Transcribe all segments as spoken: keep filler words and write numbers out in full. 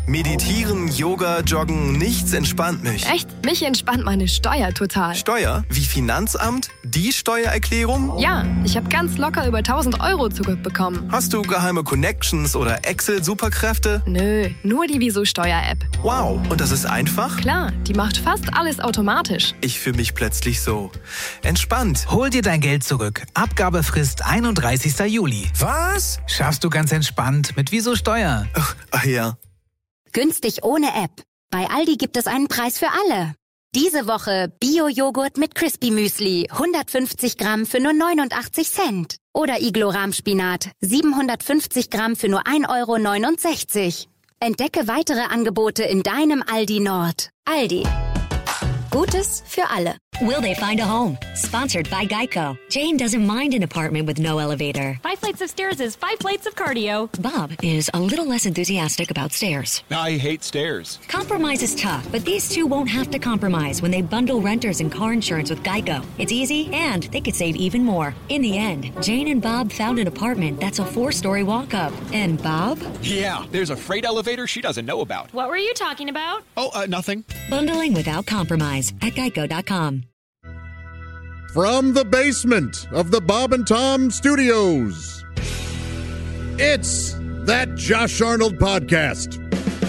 Meditieren, Yoga, Joggen, nichts entspannt mich. Echt? Mich entspannt meine Steuer total. Steuer? Wie Finanzamt? Die Steuererklärung? Ja, ich habe ganz locker über tausend Euro zurückbekommen. Hast du geheime Connections oder Excel-Superkräfte? Nö, nur die Wieso-Steuer-App. Wow, und das ist einfach? Klar, die macht fast alles automatisch. Ich fühle mich plötzlich so entspannt. Hol dir dein Geld zurück. Abgabefrist einunddreißigster Juli. Was? Schaffst du ganz entspannt mit Wieso Steuer. Ach, ach ja. Günstig ohne App. Bei Aldi gibt es einen Preis für alle. Diese Woche Bio-Joghurt mit Crispy Müsli, hundertfünfzig Gramm für nur neunundachtzig Cent. Oder Iglo-Rahmspinat, siebenhundertfünfzig Gramm für nur ein Euro neunundsechzig. Entdecke weitere Angebote in deinem Aldi Nord. Aldi. Gutes für alle. Will they find a home? Sponsored by Geico. Jane doesn't mind an apartment with no elevator. Five flights of stairs is five plates of cardio. Bob is a little less enthusiastic about stairs. I hate stairs. Compromise is tough, but these two won't have to compromise when they bundle renters and car insurance with Geico. It's easy, and they could save even more. In the end, Jane and Bob found an apartment that's a four-story walk-up. And Bob? Yeah, there's a freight elevator she doesn't know about. What were you talking about? Oh, uh, nothing. Bundling without compromise at geico dot com. From the basement of the Bob and Tom Studios, it's That Josh Arnold Podcast.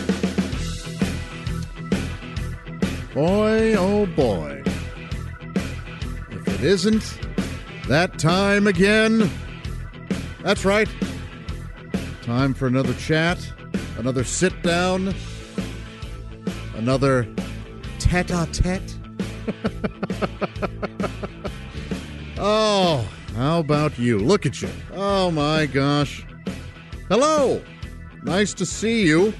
Boy, oh boy. If it isn't that time again, that's right. Time for another chat, another sit down, another tete-a-tete. Oh, how about you? Look at you. Oh, my gosh. Hello. Nice to see you.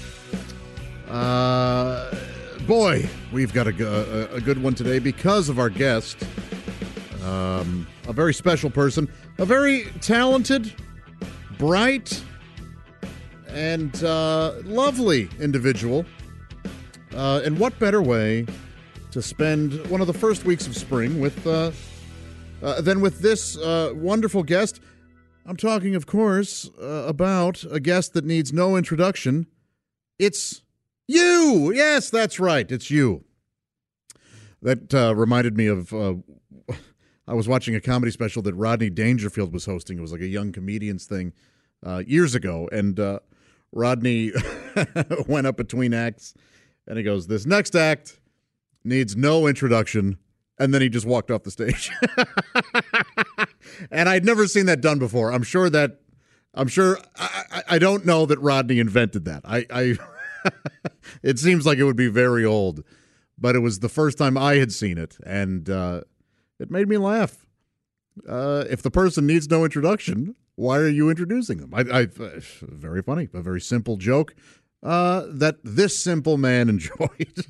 Uh, boy, we've got a, a, a good one today because of our guest. Um, a very special person. A very talented, bright, and uh, lovely individual. Uh, and what better way to spend one of the first weeks of spring with uh, uh, than with this uh, wonderful guest. I'm talking, of course, uh, about a guest that needs no introduction. It's you! Yes, that's right. It's you. That uh, reminded me of, uh, I was watching a comedy special that Rodney Dangerfield was hosting. It was like a young comedians thing uh, years ago. And uh, Rodney went up between acts, and he goes, this next act needs no introduction, and then he just walked off the stage. And I'd never seen that done before. I'm sure that, I'm sure, I, I, I don't know that Rodney invented that. I, I it seems like it would be very old, but it was the first time I had seen it, and uh, it made me laugh. Uh, if the person needs no introduction, why are you introducing them? I, I very funny, a very simple joke uh, that this simple man enjoyed.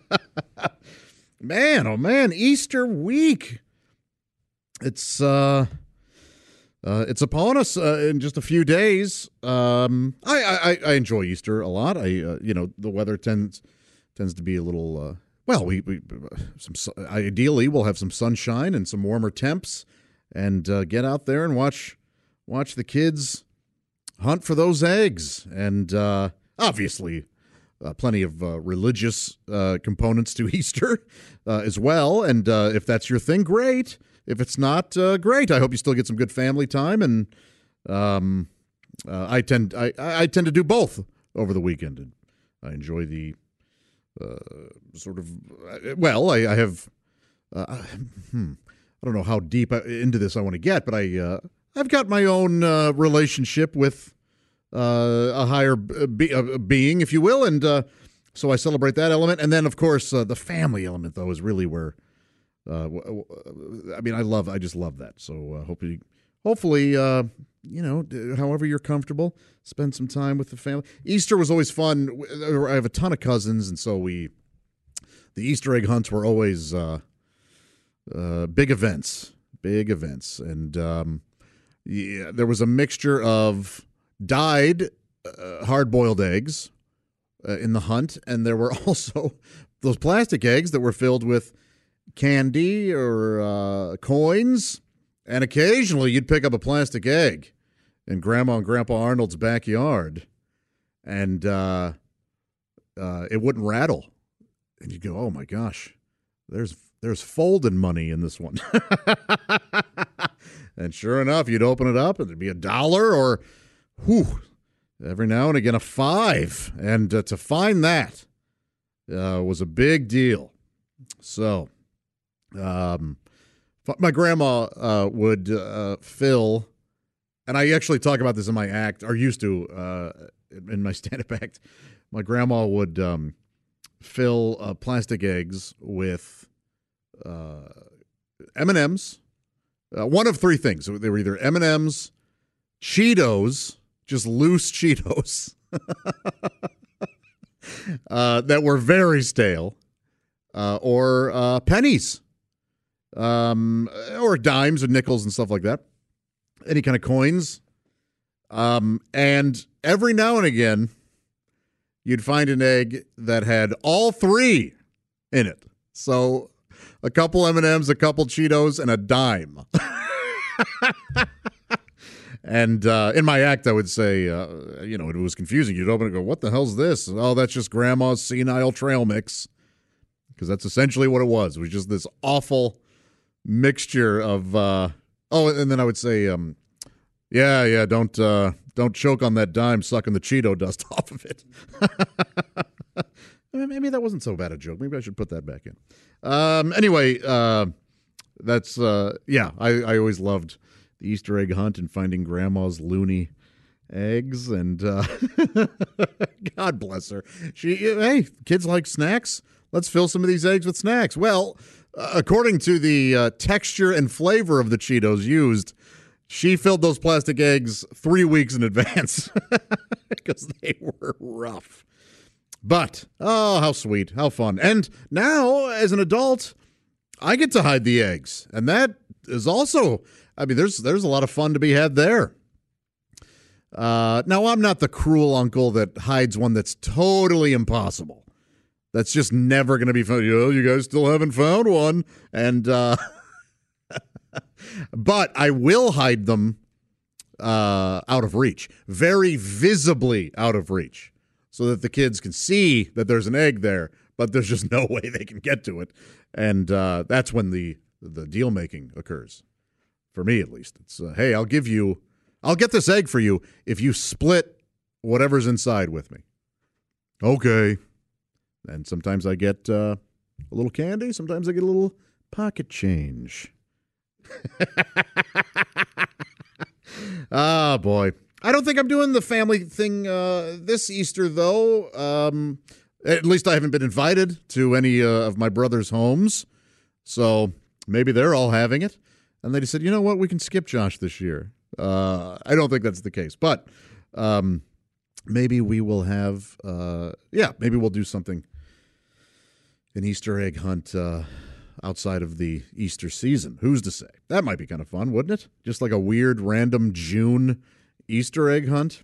Man, oh man, Easter week. It's uh, uh, it's upon us uh, in just a few days. Um, I, I I enjoy Easter a lot. I uh, you know the weather tends tends to be a little uh, well. We, we some ideally we'll have some sunshine and some warmer temps, and uh, get out there and watch watch the kids hunt for those eggs, and uh, obviously. Uh, plenty of uh, religious uh, components to Easter uh, as well. And uh, if that's your thing, great. If it's not, uh, great. I hope you still get some good family time. And um, uh, I tend I, I tend to do both over the weekend. And I enjoy the uh, sort of, well, I, I have, uh, hmm, I don't know how deep into this I want to get, but I, uh, I've got my own uh, relationship with Uh, a higher be- uh, being, if you will, and uh, so I celebrate that element. And then, of course, uh, the family element, though, is really where, uh, w- w- I mean, I love, I just love that. So uh, hopefully, hopefully, uh, you know, however you're comfortable, spend some time with the family. Easter was always fun. I have a ton of cousins, and so we, the Easter egg hunts were always uh, uh, big events, big events. And um, yeah, there was a mixture of dyed uh, hard-boiled eggs uh, in the hunt, and there were also those plastic eggs that were filled with candy or uh, coins, and occasionally you'd pick up a plastic egg in Grandma and Grandpa Arnold's backyard, and uh, uh, it wouldn't rattle. And you go, oh my gosh, there's there's folding money in this one. And sure enough, you'd open it up and there'd be a dollar or, whew, every now and again a five. And uh, to find that uh, was a big deal. So, um, my grandma uh, would uh, fill, and I actually talk about this in my act, or used to uh, in my stand-up act. My grandma would um, fill uh, plastic eggs with uh, M and M's. Uh, one of three things. They were either M and M's, Cheetos, just loose Cheetos, uh, that were very stale, uh, or uh, pennies, um, or dimes or nickels and stuff like that. Any kind of coins. Um, and every now and again, you'd find an egg that had all three in it. So a couple M and M's, a couple Cheetos, and a dime. And uh, in my act, I would say, uh, you know, it was confusing. You'd open it and go, what the hell's this? Oh, that's just Grandma's senile trail mix. Because that's essentially what it was. It was just this awful mixture of, uh, oh, and then I would say, um, yeah, yeah, don't uh, don't choke on that dime sucking the Cheeto dust off of it. Maybe that wasn't so bad a joke. Maybe I should put that back in. Um, anyway, uh, that's, uh, yeah, I, I always loved the Easter egg hunt and finding Grandma's loony eggs. And uh, God bless her. She, hey, kids like snacks. Let's fill some of these eggs with snacks. Well, uh, according to the uh, texture and flavor of the Cheetos used, she filled those plastic eggs three weeks in advance because they were rough. But, oh, how sweet, how fun. And now, as an adult, I get to hide the eggs. And that is also, I mean, there's there's a lot of fun to be had there. Uh, now, I'm not the cruel uncle that hides one that's totally impossible. That's just never going to be found. You know, you guys still haven't found one. And, uh, but I will hide them uh, out of reach, very visibly out of reach, so that the kids can see that there's an egg there, but there's just no way they can get to it. And uh, that's when the, the deal making occurs. For me, at least. It's, uh, hey, I'll give you, I'll get this egg for you if you split whatever's inside with me. Okay. And sometimes I get uh, a little candy. Sometimes I get a little pocket change. Ah, boy. I don't think I'm doing the family thing uh, this Easter, though. Um, at least I haven't been invited to any uh, of my brother's homes. So maybe they're all having it. And they just said, you know what, we can skip Josh this year. Uh, I don't think that's the case. But um, maybe we will have, uh, yeah, maybe we'll do something, an Easter egg hunt uh, outside of the Easter season. Who's to say? That might be kind of fun, wouldn't it? Just like a weird random June Easter egg hunt.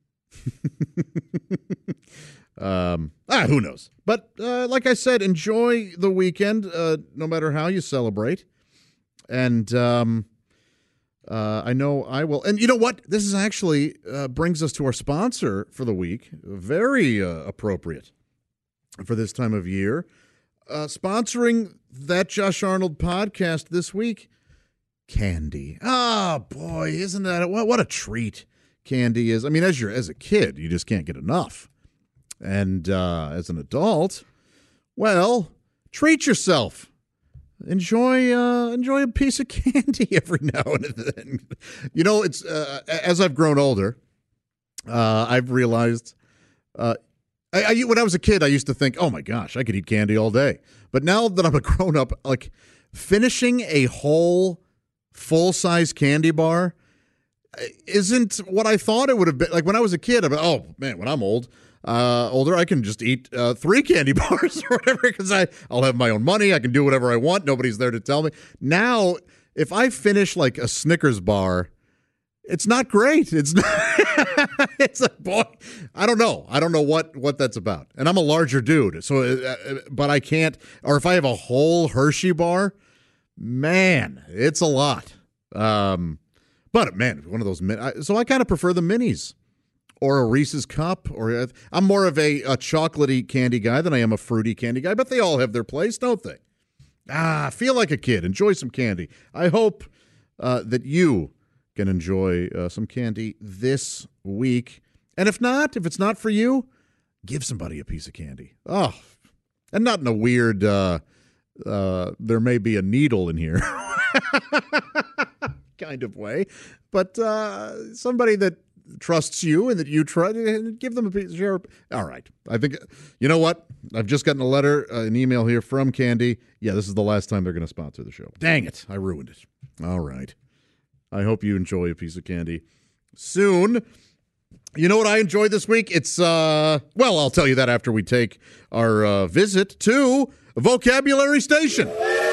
um, ah, who knows? But uh, like I said, enjoy the weekend, uh, no matter how you celebrate. And um, uh, I know I will. And you know what? This is actually uh, brings us to our sponsor for the week. Very uh, appropriate for this time of year. Uh, sponsoring that Josh Arnold podcast this week, candy. Oh, boy, isn't that what, what a treat candy is. I mean, as you're as a kid, you just can't get enough. And uh, as an adult, well, treat yourself. Enjoy uh, enjoy a piece of candy every now and then. You know, it's uh, as I've grown older, uh, I've realized uh, I, I, when I was a kid, I used to think, oh, my gosh, I could eat candy all day. But now that I'm a grown-up, like finishing a whole full-size candy bar isn't what I thought it would have been. Like when I was a kid, I'm like, oh, man, when I'm old, uh, older, I can just eat uh, three candy bars or whatever because I'll have my own money. I can do whatever I want. Nobody's there to tell me. Now, if I finish like a Snickers bar, it's not great. It's not. It's like, boy, I don't know. I don't know what, what that's about. And I'm a larger dude, so uh, but I can't. Or if I have a whole Hershey bar, man, it's a lot. Um, but man, one of those min- so I kind of prefer the minis or a Reese's Cup. Or I'm more of a, a chocolatey candy guy than I am a fruity candy guy, but they all have their place, don't they? Ah, feel like a kid. Enjoy some candy. I hope uh, that you can enjoy uh, some candy this week. And if not, if it's not for you, give somebody a piece of candy. Oh, and not in a weird, uh, uh, there may be a needle in here kind of way, but uh, somebody that trusts you and that you try to give them a piece of share. All right. I think, you know what? I've just gotten a letter, uh, an email here from Candy. Yeah, this is the last time they're going to sponsor the show. Dang it. I ruined it. All right. I hope you enjoy a piece of candy soon. You know what I enjoyed this week? It's, uh, well, I'll tell you that after we take our uh, visit to Vocabulary Station.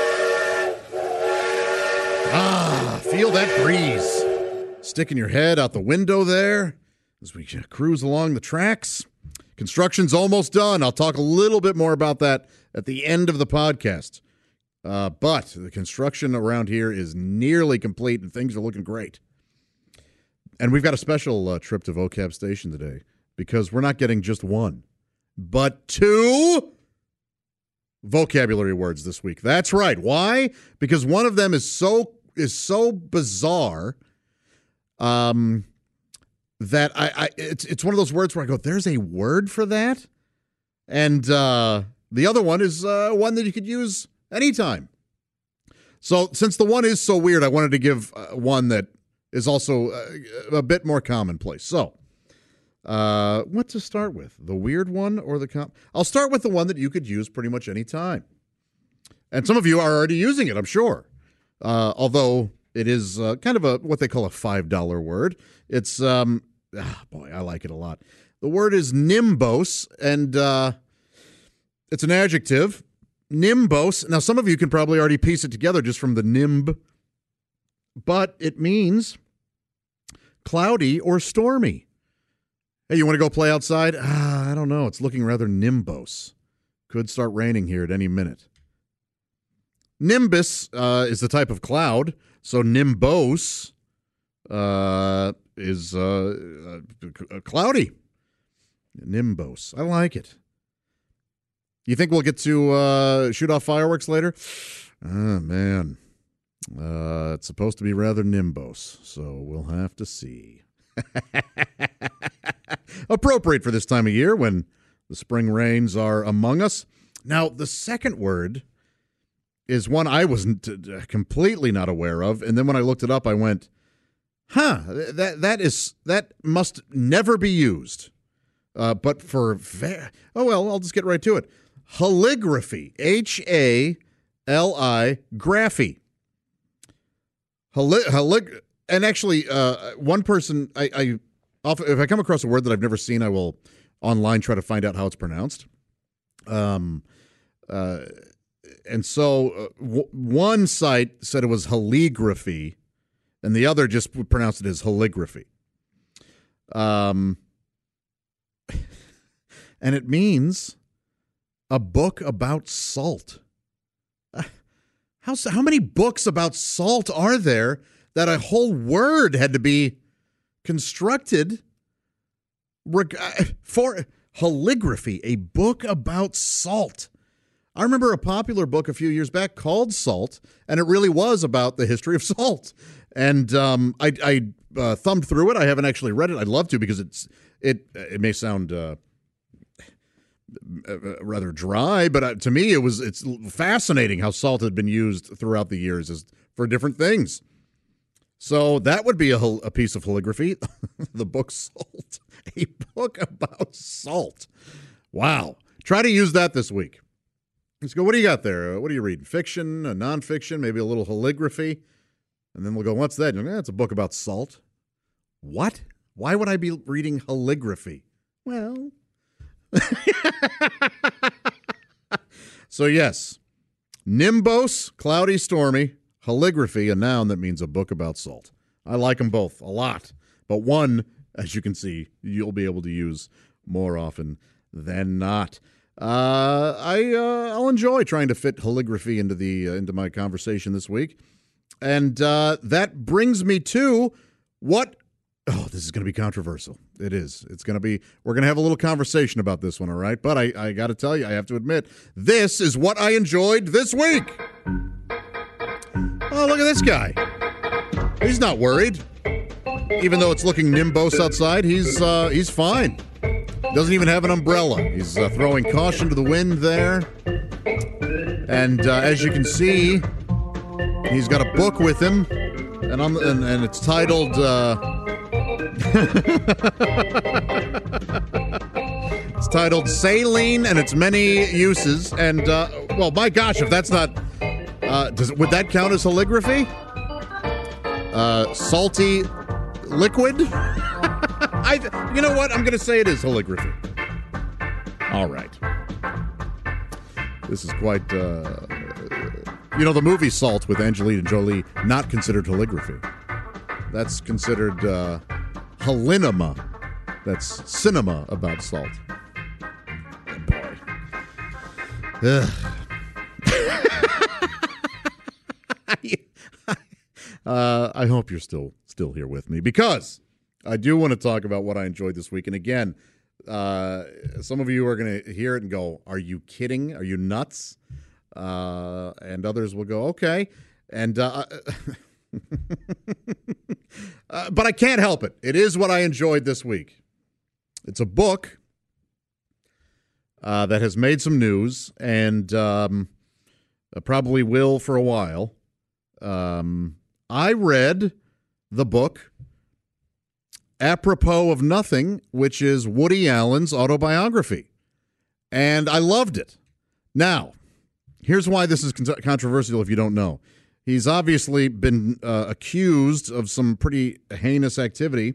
Ah, feel that breeze sticking your head out the window there as we cruise along the tracks. Construction's almost done. I'll talk a little bit more about that at the end of the podcast. Uh, but the construction around here is nearly complete and things are looking great. And we've got a special uh, trip to Vocab Station today because we're not getting just one, but two vocabulary words this week. That's right. Why? Because one of them is so is so bizarre um, that I, I it's it's one of those words where I go, "There's a word for that," and uh, the other one is uh, one that you could use anytime. So since the one is so weird, I wanted to give uh, one that is also uh, a bit more commonplace. So, uh, what to start with? The weird one or the com- I'll start with the one that you could use pretty much any time. And some of you are already using it, I'm sure. Uh, although it is uh, kind of a what they call a five dollar word. It's, um, ah, boy, I like it a lot. The word is nimbose, and uh, it's an adjective. Nimbose. Now, some of you can probably already piece it together just from the nimb. But it means cloudy or stormy. Hey, you want to go play outside? Ah, I don't know. It's looking rather nimbose. Could start raining here at any minute. Nimbus uh, is the type of cloud, so nimbose uh, is uh, uh, cloudy. Nimbose. I like it. You think we'll get to uh, shoot off fireworks later? Oh, man. Uh, it's supposed to be rather nimbose, so we'll have to see. Appropriate for this time of year when the spring rains are among us. Now, the second word is one I wasn't uh, completely not aware of, and then when I looked it up, I went, "Huh, that that is that must never be used." Uh, but for va- oh well, I'll just get right to it. Haligraphy, H A L I graphy. Halig, halig, and actually, uh, one person, I, I often, if I come across a word that I've never seen, I will online try to find out how it's pronounced. Um, uh, and so uh, w- one site said it was haligraphy, and the other just pronounced it as haligraphy. Um, and it means a book about salt. How how many books about salt are there that a whole word had to be constructed reg- for haligraphy, a book about salt? I remember a popular book a few years back called Salt, and it really was about the history of salt. And um, I, I uh, thumbed through it. I haven't actually read it. I'd love to because it's it it may sound uh, rather dry, but uh, to me it was it's fascinating how salt had been used throughout the years as for different things. So that would be a, a piece of calligraphy. The book Salt, a book about salt. Wow. Try to use that this week. Let's go. What do you got there? Uh, what are you reading? Fiction, a nonfiction, maybe a little calligraphy, and then we'll go. What's that? Eh, it's a book about salt. What? Why would I be reading calligraphy? Well. So yes, nimbose, cloudy, stormy, calligraphy, a noun that means a book about salt. I like them both a lot, but one, as you can see, you'll be able to use more often than not. Uh, I uh, I'll enjoy trying to fit calligraphy into the uh, into my conversation this week, and uh, that brings me to what Oh, this is going to be controversial. It is. It's going to be, we're going to have a little conversation about this one, all right? But I, I got to tell you, I have to admit, this is what I enjoyed this week. Oh, look at this guy. He's not worried. Even though it's looking nimbose outside, he's uh, he's fine. Doesn't even have an umbrella. He's uh, throwing caution to the wind there. And uh, as you can see, he's got a book with him, and on the, and, and it's titled. Uh, it's titled "Saline and Its Many Uses." And uh, well, my gosh, if that's not, uh, does would that count as calligraphy? Uh, salty liquid. I, you know what? I'm going to say it is calligraphy. All right. This is quite, uh, you know, the movie Salt with Angelina Jolie, not considered calligraphy. That's considered uh, halinema. That's cinema about salt. Oh, boy. Ugh. uh, I hope you're still still here with me, because I do want to talk about what I enjoyed this week. And again, uh, some of you are going to hear it and go, are you kidding? Are you nuts? Uh, and others will go, okay. And uh, uh, but I can't help it. It is what I enjoyed this week. It's a book uh, that has made some news, and um, probably will for a while. Um, I read the book Apropos of Nothing, which is Woody Allen's autobiography. And I loved it. Now, here's why this is con- controversial if you don't know. He's obviously been uh, accused of some pretty heinous activity,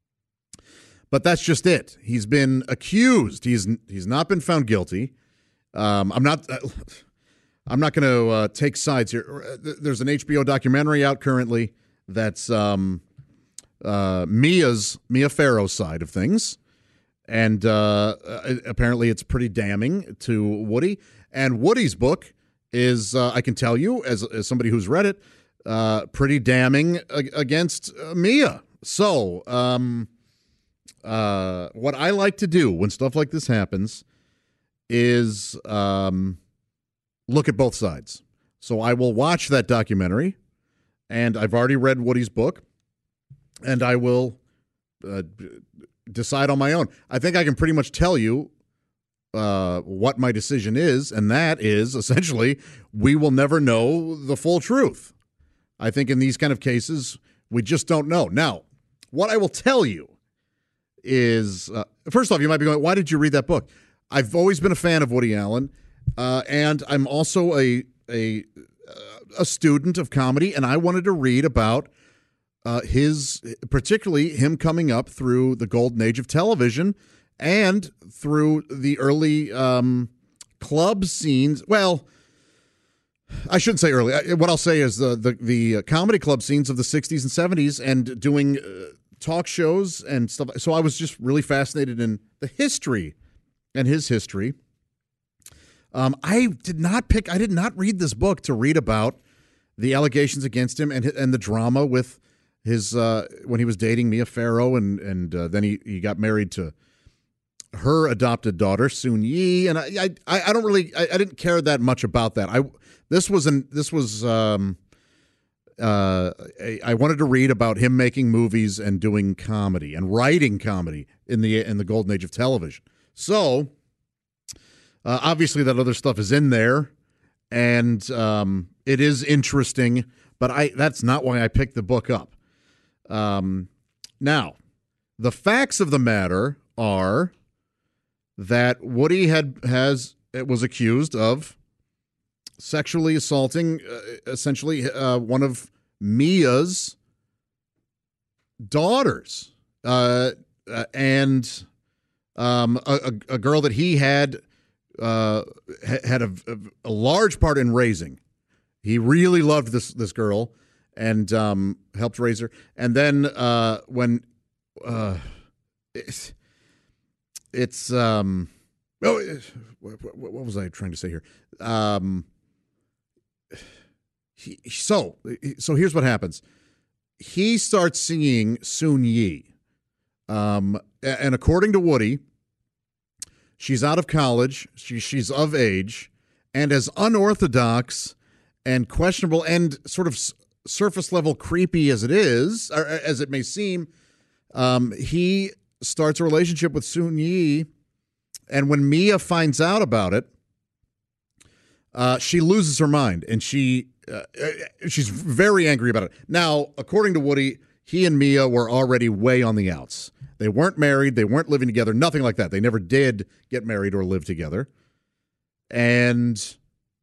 but that's just it. He's been accused. He's he's not been found guilty. Um, I'm not. Uh, I'm not going to uh, take sides here. There's an H B O documentary out currently that's um, uh, Mia's Mia Farrow's side of things, and uh, apparently it's pretty damning to Woody. And Woody's book is, uh, I can tell you, as as somebody who's read it, uh, pretty damning against uh, Mia. So, um, uh, what I like to do when stuff like this happens is um, look at both sides. So I will watch that documentary, and I've already read Woody's book, and I will uh, decide on my own. I think I can pretty much tell you uh, what my decision is, and that is essentially we will never know the full truth. I think in these kind of cases, we just don't know. Now, what I will tell you is, uh, first off, you might be going, why did you read that book? I've always been a fan of Woody Allen, uh, and I'm also a a a student of comedy, and I wanted to read about uh, his, particularly him coming up through the golden age of television and through the early um, club scenes. Well, I shouldn't say early. What I'll say is the the, the comedy club scenes of the sixties and seventies, and doing uh, talk shows and stuff. So I was just really fascinated in the history and his history. Um, I did not pick. I did not read this book to read about the allegations against him and and the drama with his uh, when he was dating Mia Farrow, and and uh, then he, he got married to her adopted daughter Soon Yi, and I I, I don't really I, I didn't care that much about that. I this was an this was um, uh, I, I wanted to read about him making movies and doing comedy and writing comedy in the in the golden age of television. So uh, obviously that other stuff is in there, and um, it is interesting, but I that's not why I picked the book up. Um, now, the facts of the matter are that Woody had has was accused of sexually assaulting uh, essentially uh, one of Mia's daughters, uh, uh, and um, a, a, a girl that he had uh, had a, a large part in raising. He really loved this this girl and um, helped raise her. And then uh, when uh, it's, it's um, oh, what, what was I trying to say here? Um, he, so so here's what happens. He starts seeing Soon Yi, Um, and according to Woody, she's out of college, she, she's of age, and as unorthodox and questionable and sort of s- surface level creepy as it is, or as it may seem, um, he starts a relationship with Soon-Yi, and when Mia finds out about it, uh, she loses her mind, and she uh, she's very angry about it. Now, according to Woody, he and Mia were already way on the outs. They weren't married, they weren't living together, nothing like that. They never did get married or live together. And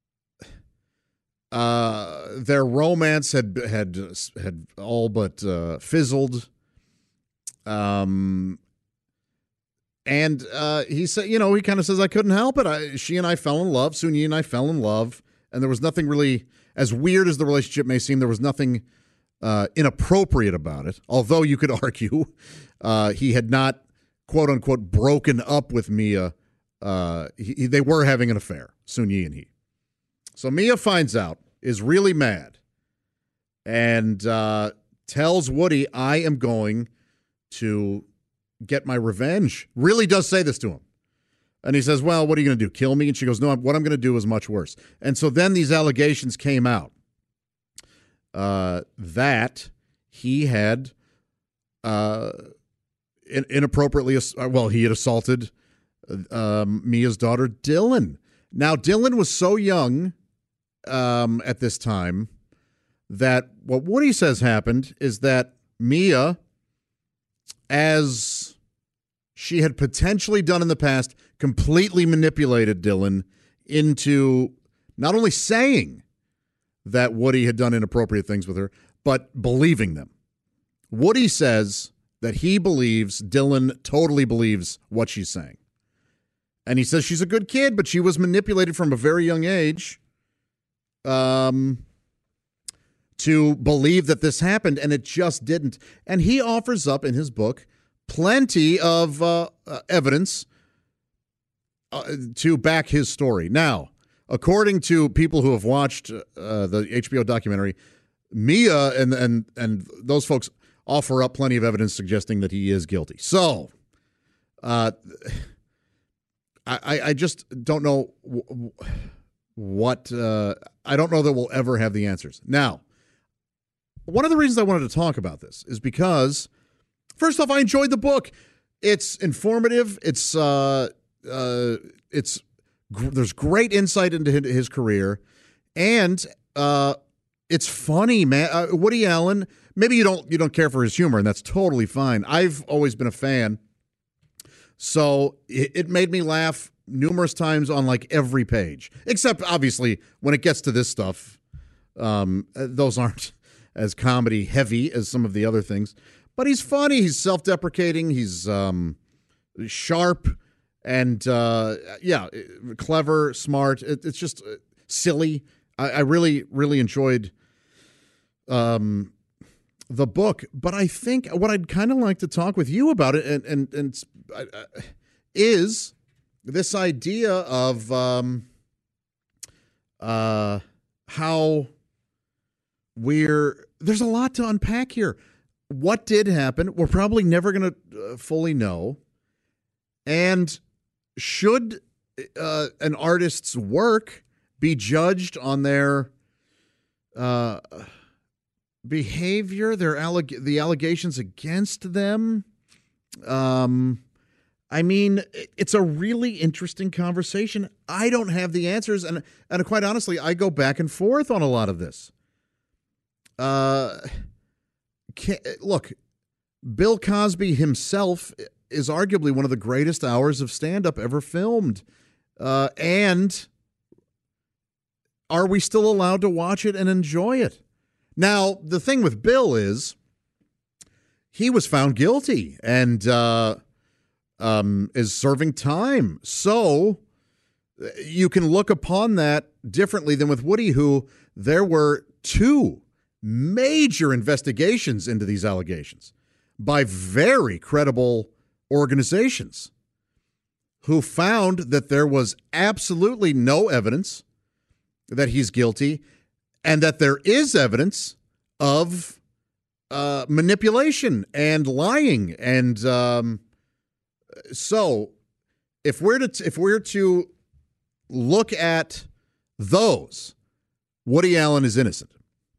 uh, their romance had had had all but uh, fizzled. Um, and uh, he said, you know, he kind of says, I couldn't help it. I, she and I fell in love. Soon-Yi and I fell in love, and there was nothing really, as weird as the relationship may seem, there was nothing uh, inappropriate about it. Although you could argue uh, he had not, quote unquote, broken up with Mia. Uh, he, they were having an affair, Soon-Yi and he. So Mia finds out, is really mad, and uh, tells Woody, I am going to get my revenge. Really does say this to him. And he says, well, what are you going to do, kill me? And she goes, no, what I'm going to do is much worse. And so then these allegations came out uh, that he had uh, in- inappropriately, ass- well, he had assaulted um, Mia's daughter, Dylan. Now, Dylan was so young um, at this time that what Woody says happened is that Mia, as she had potentially done in the past, completely manipulated Dylan into not only saying that Woody had done inappropriate things with her, but believing them. Woody says that he believes, Dylan totally believes what she's saying. And he says she's a good kid, but she was manipulated from a very young age um, to believe that this happened, and it just didn't. And he offers up in his book plenty of uh, uh, evidence uh, to back his story. Now, according to people who have watched uh, the H B O documentary, Mia and and and those folks offer up plenty of evidence suggesting that he is guilty. So, uh, I I just don't know what uh, I don't know that we'll ever have the answers. Now, one of the reasons I wanted to talk about this is because, first off, I enjoyed the book. It's informative. It's uh, uh, it's gr- there's great insight into his career, and uh, it's funny, man. Uh, Woody Allen. Maybe you don't you don't care for his humor, and that's totally fine. I've always been a fan, so it, it made me laugh numerous times on like every page, except obviously when it gets to this stuff, um, those aren't as comedy heavy as some of the other things. But he's funny. He's self-deprecating. He's um, sharp and, uh, yeah, clever, smart. It, it's just silly. I, I really, really enjoyed um, the book. But I think what I'd kind of like to talk with you about it and, and, and uh, is this idea of um, uh, how we're – there's a lot to unpack here. What did happen? We're probably never going to uh, fully know. And should uh, an artist's work be judged on their uh, behavior, their alleg- the allegations against them? Um, I mean, it's a really interesting conversation. I don't have the answers, and and quite honestly, I go back and forth on a lot of this. Uh. Can, look, Bill Cosby himself is arguably one of the greatest hours of stand-up ever filmed. Uh, and are we still allowed to watch it and enjoy it? Now, the thing with Bill is he was found guilty and uh, um, is serving time. So you can look upon that differently than with Woody, who there were two major investigations into these allegations by very credible organizations who found that there was absolutely no evidence that he's guilty and that there is evidence of uh, manipulation and lying. And um, so if we're to if we're to look at those, Woody Allen is innocent.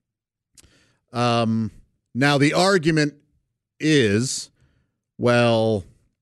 Um, now the argument is, well,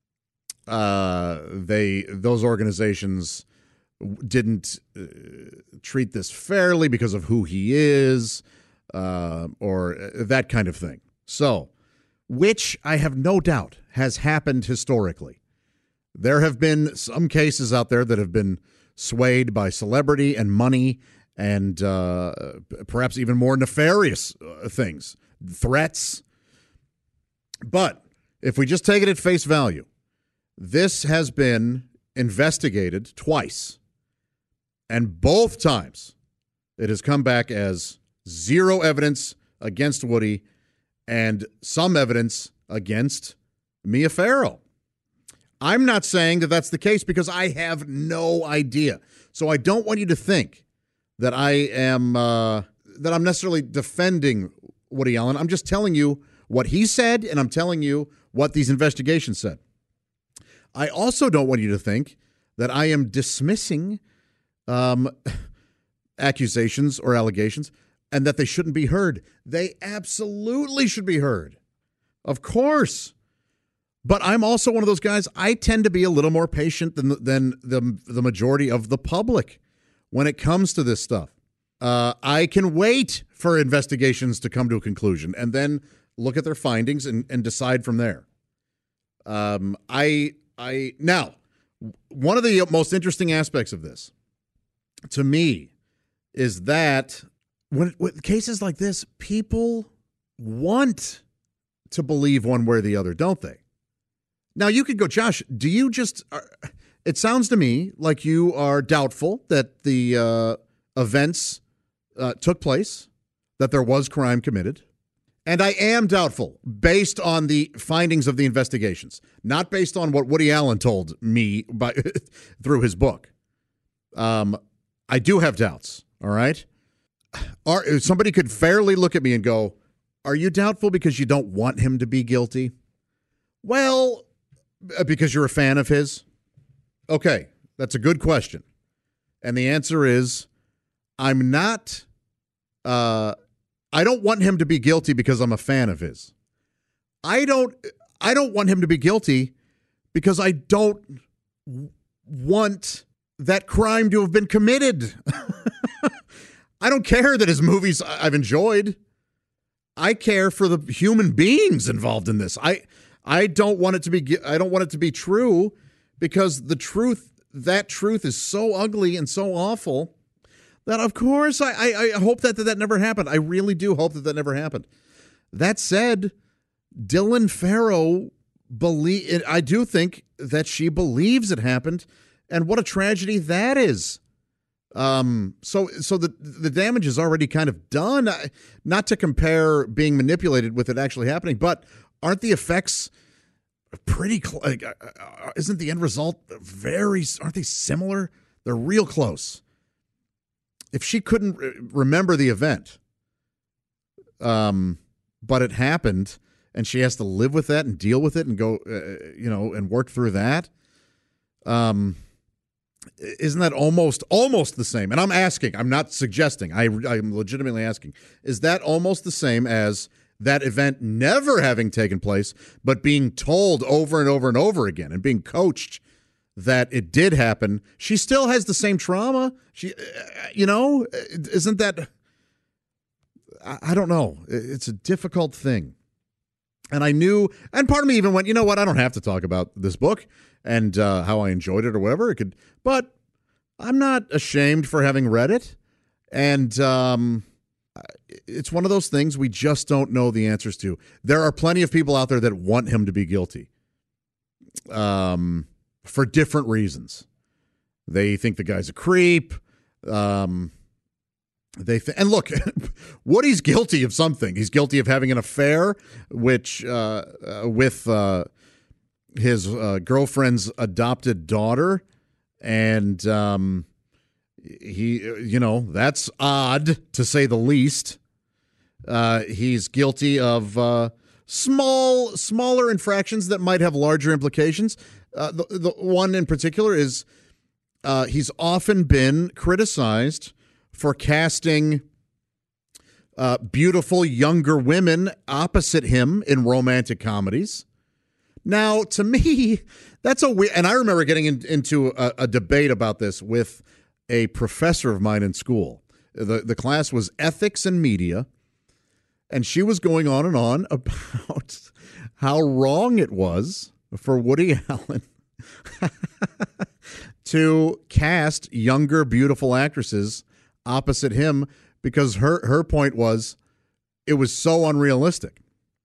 uh, they those organizations didn't uh, treat this fairly because of who he is, uh, or that kind of thing. So, which I have no doubt has happened historically. There have been some cases out there that have been swayed by celebrity and money and uh, perhaps even more nefarious uh, things, threats. But if we just take it at face value, this has been investigated twice. And both times it has come back as zero evidence against Woody and some evidence against Mia Farrow. I'm not saying that that's the case because I have no idea. So I don't want you to think that I am uh, that I'm necessarily defending Woody Allen. I'm just telling you what he said, and I'm telling you what these investigations said. I also don't want you to think that I am dismissing um, accusations or allegations and that they shouldn't be heard. They absolutely should be heard. Of course. But I'm also one of those guys, I tend to be a little more patient than, than the, the majority of the public when it comes to this stuff. Uh, I can wait for investigations to come to a conclusion and then look at their findings and, and decide from there. Um, I, I now, one of the most interesting aspects of this, to me, is that when with cases like this, people want to believe one way or the other, don't they? Now, you could go, Josh, do you just, uh, it sounds to me like you are doubtful that the uh, events uh, took place, that there was crime committed. And I am doubtful based on the findings of the investigations, not based on what Woody Allen told me by through his book. Um, I do have doubts, all right? Are, somebody could fairly look at me and go, are you doubtful because you don't want him to be guilty? Well, because you're a fan of his? Okay, that's a good question. And the answer is, I'm not, uh, I don't want him to be guilty because I'm a fan of his. I don't, I don't want him to be guilty because I don't want that crime to have been committed. I don't care that his movies I've enjoyed. I care for the human beings involved in this. I, I don't want it to be, I don't want it to be true because the truth, that truth is so ugly and so awful that, of course, I, I, I hope that, that that never happened. I really do hope that that never happened. That said, Dylan Farrow, believe, I do think that she believes it happened, and what a tragedy that is. Um, so so the, the damage is already kind of done. Not to compare being manipulated with it actually happening, but aren't the effects pretty close? Like, uh, isn't the end result very, aren't they similar? They're real close. If she couldn't re- remember the event, um, but it happened, and she has to live with that and deal with it and go, uh, you know, and work through that, um, isn't that almost almost the same? And I'm asking, I'm not suggesting, I, I'm legitimately asking, is that almost the same as that event never having taken place, but being told over and over and over again and being coached that it did happen? She still has the same trauma. She, you know, isn't that, I, I don't know. It's a difficult thing. And I knew, and part of me even went, you know what, I don't have to talk about this book and uh, how I enjoyed it or whatever. It could, but I'm not ashamed for having read it. And um, it's one of those things we just don't know the answers to. There are plenty of people out there that want him to be guilty. Um. For different reasons. They think the guy's a creep. Um, they th- And look, Woody's guilty of something. He's guilty of having an affair which uh, uh, with uh, his uh, girlfriend's adopted daughter. And um, he, you know, that's odd to say the least. Uh, he's guilty of uh, small, smaller infractions that might have larger implications. Uh, the, the one in particular is uh, he's often been criticized for casting uh, beautiful younger women opposite him in romantic comedies. Now, to me, that's a weird, and I remember getting in, into a, a debate about this with a professor of mine in school. The, the class was ethics and media, and she was going on and on about how wrong it was for Woody Allen to cast younger, beautiful actresses opposite him because her, her point was it was so unrealistic.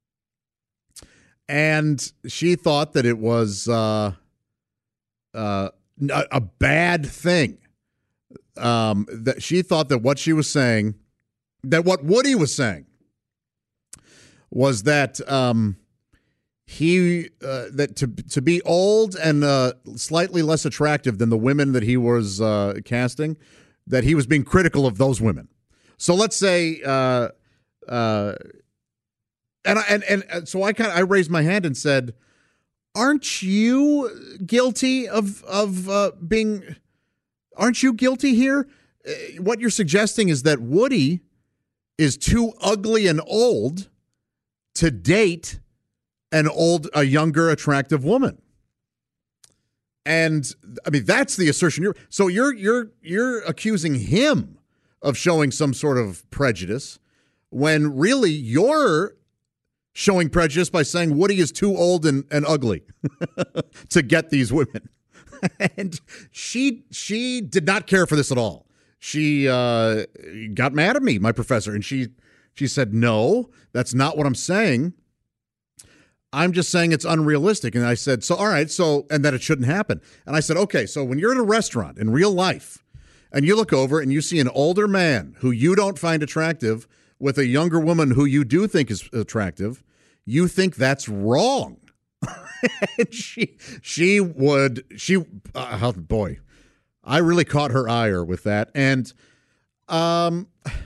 And she thought that it was uh, uh, a, a bad thing. Um, that she thought that what she was saying, that what Woody was saying, was that um, he uh, that to to be old and uh, slightly less attractive than the women that he was uh, casting, that he was being critical of those women. So let's say. Uh, uh, And I, and and so I kind of I raised my hand and said, "Aren't you guilty of of uh, being? Aren't you guilty here? Uh, what you're suggesting is that Woody is too ugly and old to date an old, a younger, attractive woman." And I mean, that's the assertion. You're so you're you're you're accusing him of showing some sort of prejudice when really you're showing prejudice by saying Woody is too old and, and ugly to get these women. And she she did not care for this at all. She uh, got mad at me, my professor, and she she said, "No, that's not what I'm saying. I'm just saying it's unrealistic." And I said, "So, all right, so, and that it shouldn't happen." And I said, "Okay, so when you're at a restaurant in real life and you look over and you see an older man who you don't find attractive with a younger woman who you do think is attractive, you think that's wrong." And she she would, she, uh, oh boy, I really caught her ire with that. And um,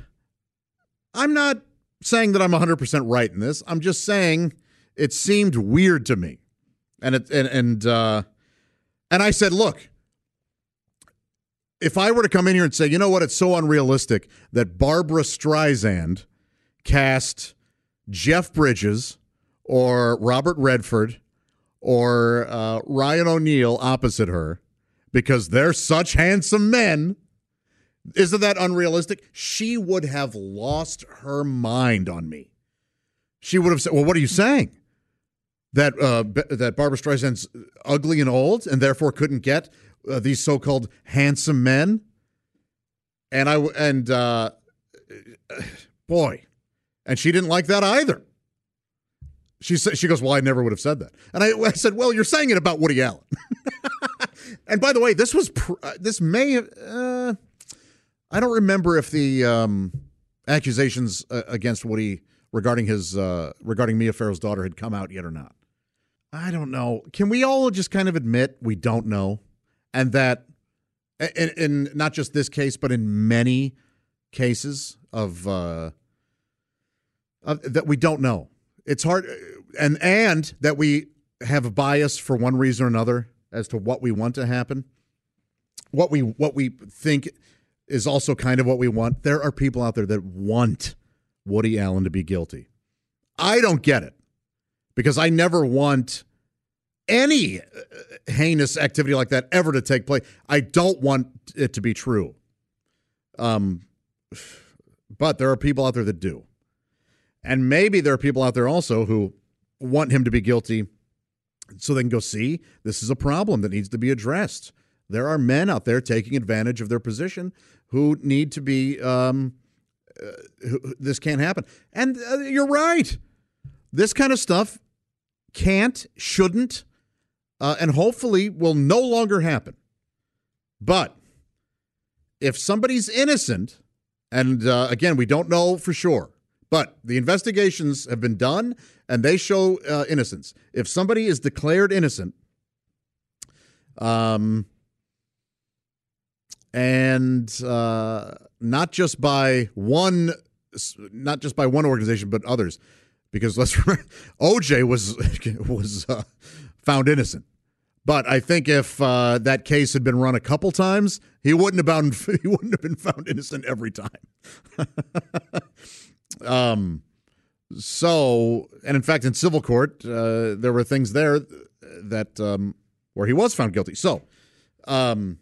I'm not saying that I'm one hundred percent right in this. I'm just saying it seemed weird to me. And, it, and, and, uh, and I said, look, if I were to come in here and say, you know what, it's so unrealistic that Barbara Streisand cast Jeff Bridges or Robert Redford or uh, Ryan O'Neal opposite her because they're such handsome men, isn't that unrealistic? She would have lost her mind on me. She would have said, well, what are you saying? That uh, that Barbara Streisand's ugly and old and therefore couldn't get Uh, these so-called handsome men, and I and uh, boy, and she didn't like that either. She said, she goes, "Well, I never would have said that." And I, I said, "Well, you're saying it about Woody Allen." And by the way, this was pr- uh, this may have uh, I don't remember if the um, accusations uh, against Woody regarding his uh, regarding Mia Farrow's daughter had come out yet or not. I don't know. Can we all just kind of admit we don't know? And that, in, in not just this case, but in many cases of, uh, of that we don't know. It's hard, and and that we have a bias for one reason or another as to what we want to happen. What we what we think is also kind of what we want. There are people out there that want Woody Allen to be guilty. I don't get it because I never want any heinous activity like that ever to take place. I don't want it to be true. Um, but there are people out there that do. And maybe there are people out there also who want him to be guilty so they can go, see, this is a problem that needs to be addressed. There are men out there taking advantage of their position who need to be, um, uh, who, this can't happen. And uh, you're right. This kind of stuff can't, shouldn't, Uh, and hopefully will no longer happen. But if somebody's innocent, and uh, again, we don't know for sure, but the investigations have been done and they show uh, innocence. If somebody is declared innocent, um, and uh, not just by one not just by one organization, but others. Because let's remember, O J was was uh, found innocent. But I think if uh, that case had been run a couple times, he wouldn't have bound, he wouldn't have been found innocent every time. um. So, and in fact, in civil court, uh, there were things there that um, where he was found guilty. So, um,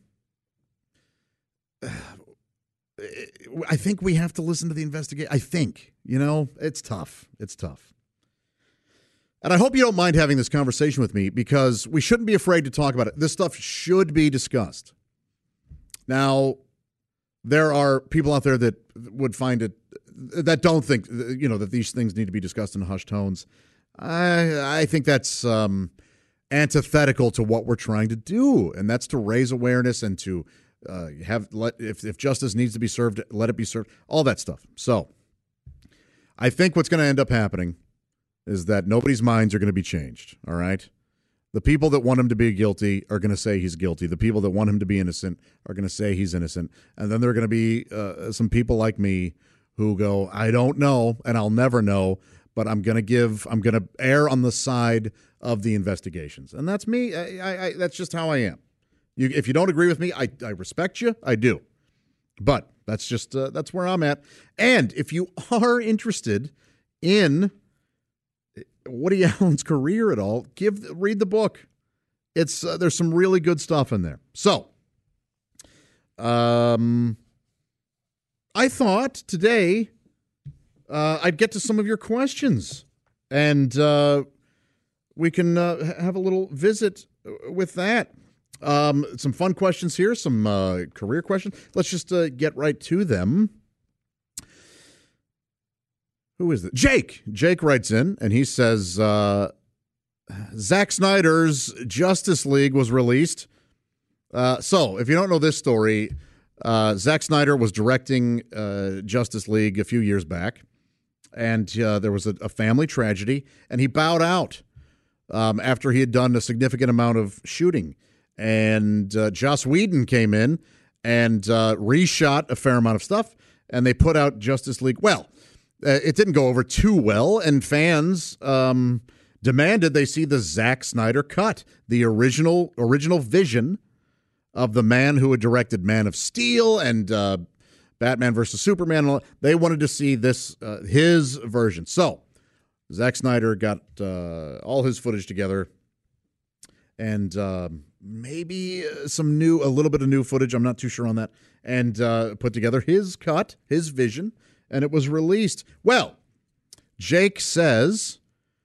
I think we have to listen to the investigation. I think, you know, it's tough. It's tough. And I hope you don't mind having this conversation with me because we shouldn't be afraid to talk about it. This stuff should be discussed. Now, there are people out there that would find it, that don't think, you know, that these things need to be discussed in hushed tones. I, I think that's um, antithetical to what we're trying to do, and that's to raise awareness and to uh, have let if if justice needs to be served, let it be served. All that stuff. So, I think what's going to end up happening is that nobody's minds are going to be changed. All right, the people that want him to be guilty are going to say he's guilty. The people that want him to be innocent are going to say he's innocent, and then there are going to be uh, some people like me who go, I don't know, and I'll never know, but I'm going to give, I'm going to err on the side of the investigations. And that's me. I, I, I, that's just how I am. You, if you don't agree with me, I, I respect you. I do. But that's just, uh, that's where I'm at. And if you are interested in Woody Allen's career at all, give, read the book. It's, uh, there's some really good stuff in there. So, um, I thought today uh, I'd get to some of your questions, and uh, we can uh, have a little visit with that. Um, some fun questions here, some uh, career questions. Let's just uh, get right to them. Who is it? Jake. Jake writes in, and he says, uh, Zack Snyder's Justice League was released. Uh, so, if you don't know this story, Uh, Zack Snyder was directing uh, Justice League a few years back, and uh, there was a, a family tragedy, and he bowed out um, after he had done a significant amount of shooting. And uh, Joss Whedon came in and uh, reshot a fair amount of stuff, and they put out Justice League. Well, uh, it didn't go over too well, and fans um, demanded they see the Zack Snyder cut, the original original vision of the man who had directed Man of Steel and uh, Batman versus Superman. They wanted to see this, uh, his version. So Zack Snyder got uh, all his footage together and uh, maybe some new, a little bit of new footage. I'm not too sure on that. And uh, put together his cut, his vision, and it was released. Well, Jake says,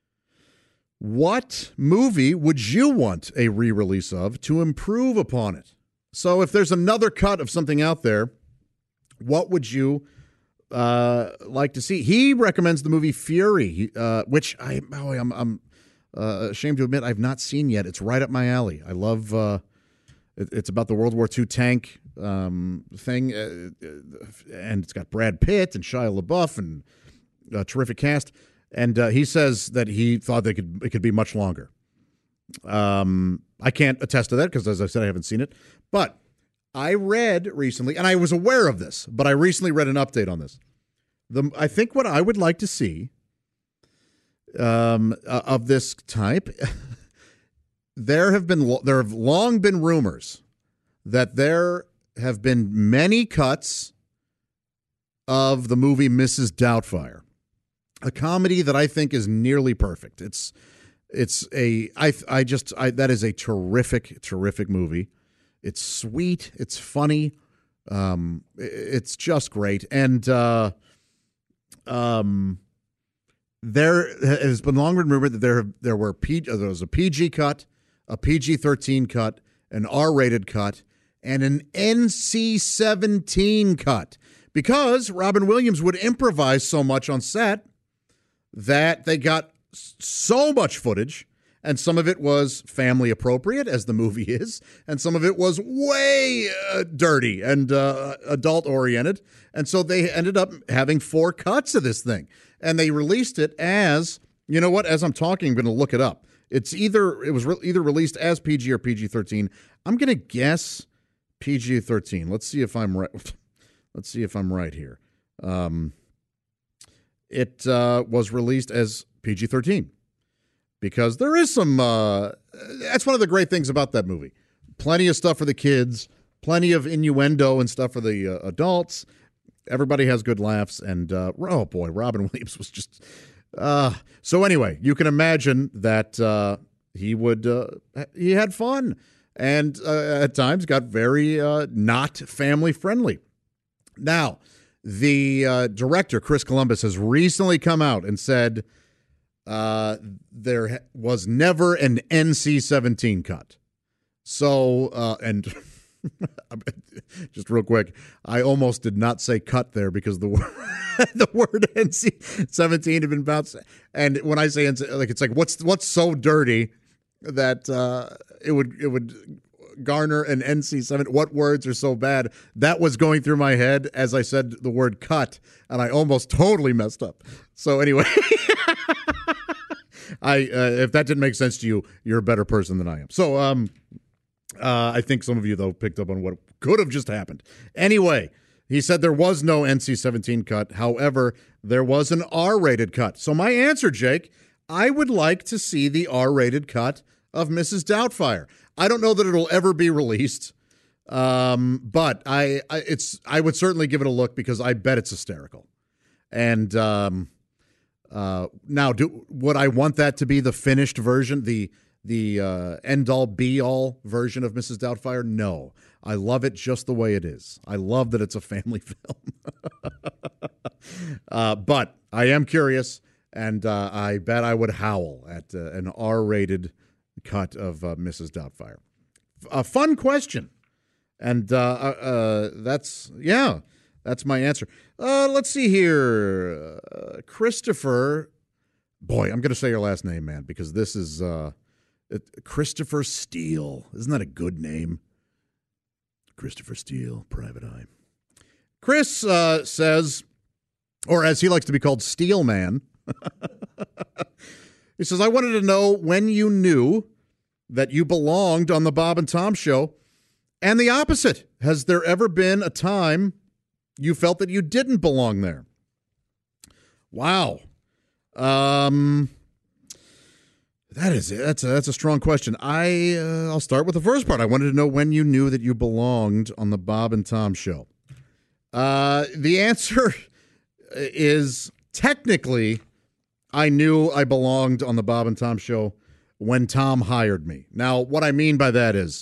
what movie would you want a re-release of to improve upon it? So if there's another cut of something out there, what would you uh, like to see? He recommends the movie Fury, uh, which I, oh, I'm, I'm uh, ashamed to admit I've not seen yet. It's right up my alley. I love uh, it, it's about the World War Two tank um, thing, uh, and it's got Brad Pitt and Shia LaBeouf and a terrific cast. And uh, he says that he thought they could it could be much longer. Um, I can't attest to that because, as I said, I haven't seen it. But I read recently, and I was aware of this, but I recently read an update on this. The I think what I would like to see um, uh, of this type, there have been there have long been rumors that there have been many cuts of the movie Missus Doubtfire. A comedy that I think is nearly perfect. It's it's a I I just I that is a terrific terrific movie. It's sweet, it's funny, um, it's just great, and uh, um, there has been long rumored that there there were P, there was a P G cut, a P G thirteen cut, an R rated cut, and an N C seventeen cut because Robin Williams would improvise so much on set that they got so much footage, and some of it was family appropriate, as the movie is, and some of it was way uh, dirty and uh, adult oriented, and so they ended up having four cuts of this thing, and they released it as, you know what? As I'm talking, I'm going to look it up. It's either it was re- either released as P G or P G thirteen. I'm going to guess P G thirteen. Let's see if I'm right. Let's see if I'm right here. Um, it uh, was released as P G thirteen because there is some. Uh, that's one of the great things about that movie. Plenty of stuff for the kids, plenty of innuendo and stuff for the uh, adults. Everybody has good laughs, and uh, oh boy, Robin Williams was just. Uh, so anyway, you can imagine that uh, he would. Uh, he had fun, and uh, at times got very uh, not family friendly. Now, the uh, director Chris Columbus has recently come out and said uh, there was never an N C seventeen cut. So, uh, and just real quick, I almost did not say cut there because the word, the word N C seventeen had been bounced. And when I say N C, like it's like what's what's so dirty that uh, it would it would garner an N C seventeen. What words are so bad? That was going through my head as I said the word cut, and I almost totally messed up. So anyway. I uh, if that didn't make sense to you, you're a better person than I am. So um. Uh, I think some of you, though, picked up on what could have just happened. Anyway, he said there was no N C seventeen cut. However, there was an R-rated cut. So my answer, Jake, I would like to see the R-rated cut of Missus Doubtfire. I don't know that it'll ever be released, um, but I, I it's I would certainly give it a look because I bet it's hysterical. And um, uh, now, do would I want that to be the finished version, the The uh, end-all, be-all version of Missus Doubtfire? No. I love it just the way it is. I love that it's a family film. uh, but I am curious, and uh, I bet I would howl at uh, an R-rated cut of uh, Missus Doubtfire. A fun question. And uh, uh, that's, yeah, that's my answer. Uh, let's see here. Uh, Christopher, boy, I'm going to say your last name, man, because this is... Uh, It, Christopher Steele. Isn't that a good name? Christopher Steele, Private Eye. Chris uh, says, or as he likes to be called, Steel Man. He says, I wanted to know when you knew that you belonged on the Bob and Tom show, and the opposite. Has there ever been a time you felt that you didn't belong there? Wow. Um... That is it. That's a, that's a strong question. I uh, I'll start with the first part. I wanted to know when you knew that you belonged on the Bob and Tom show. Uh, the answer is technically, I knew I belonged on the Bob and Tom show when Tom hired me. Now, what I mean by that is,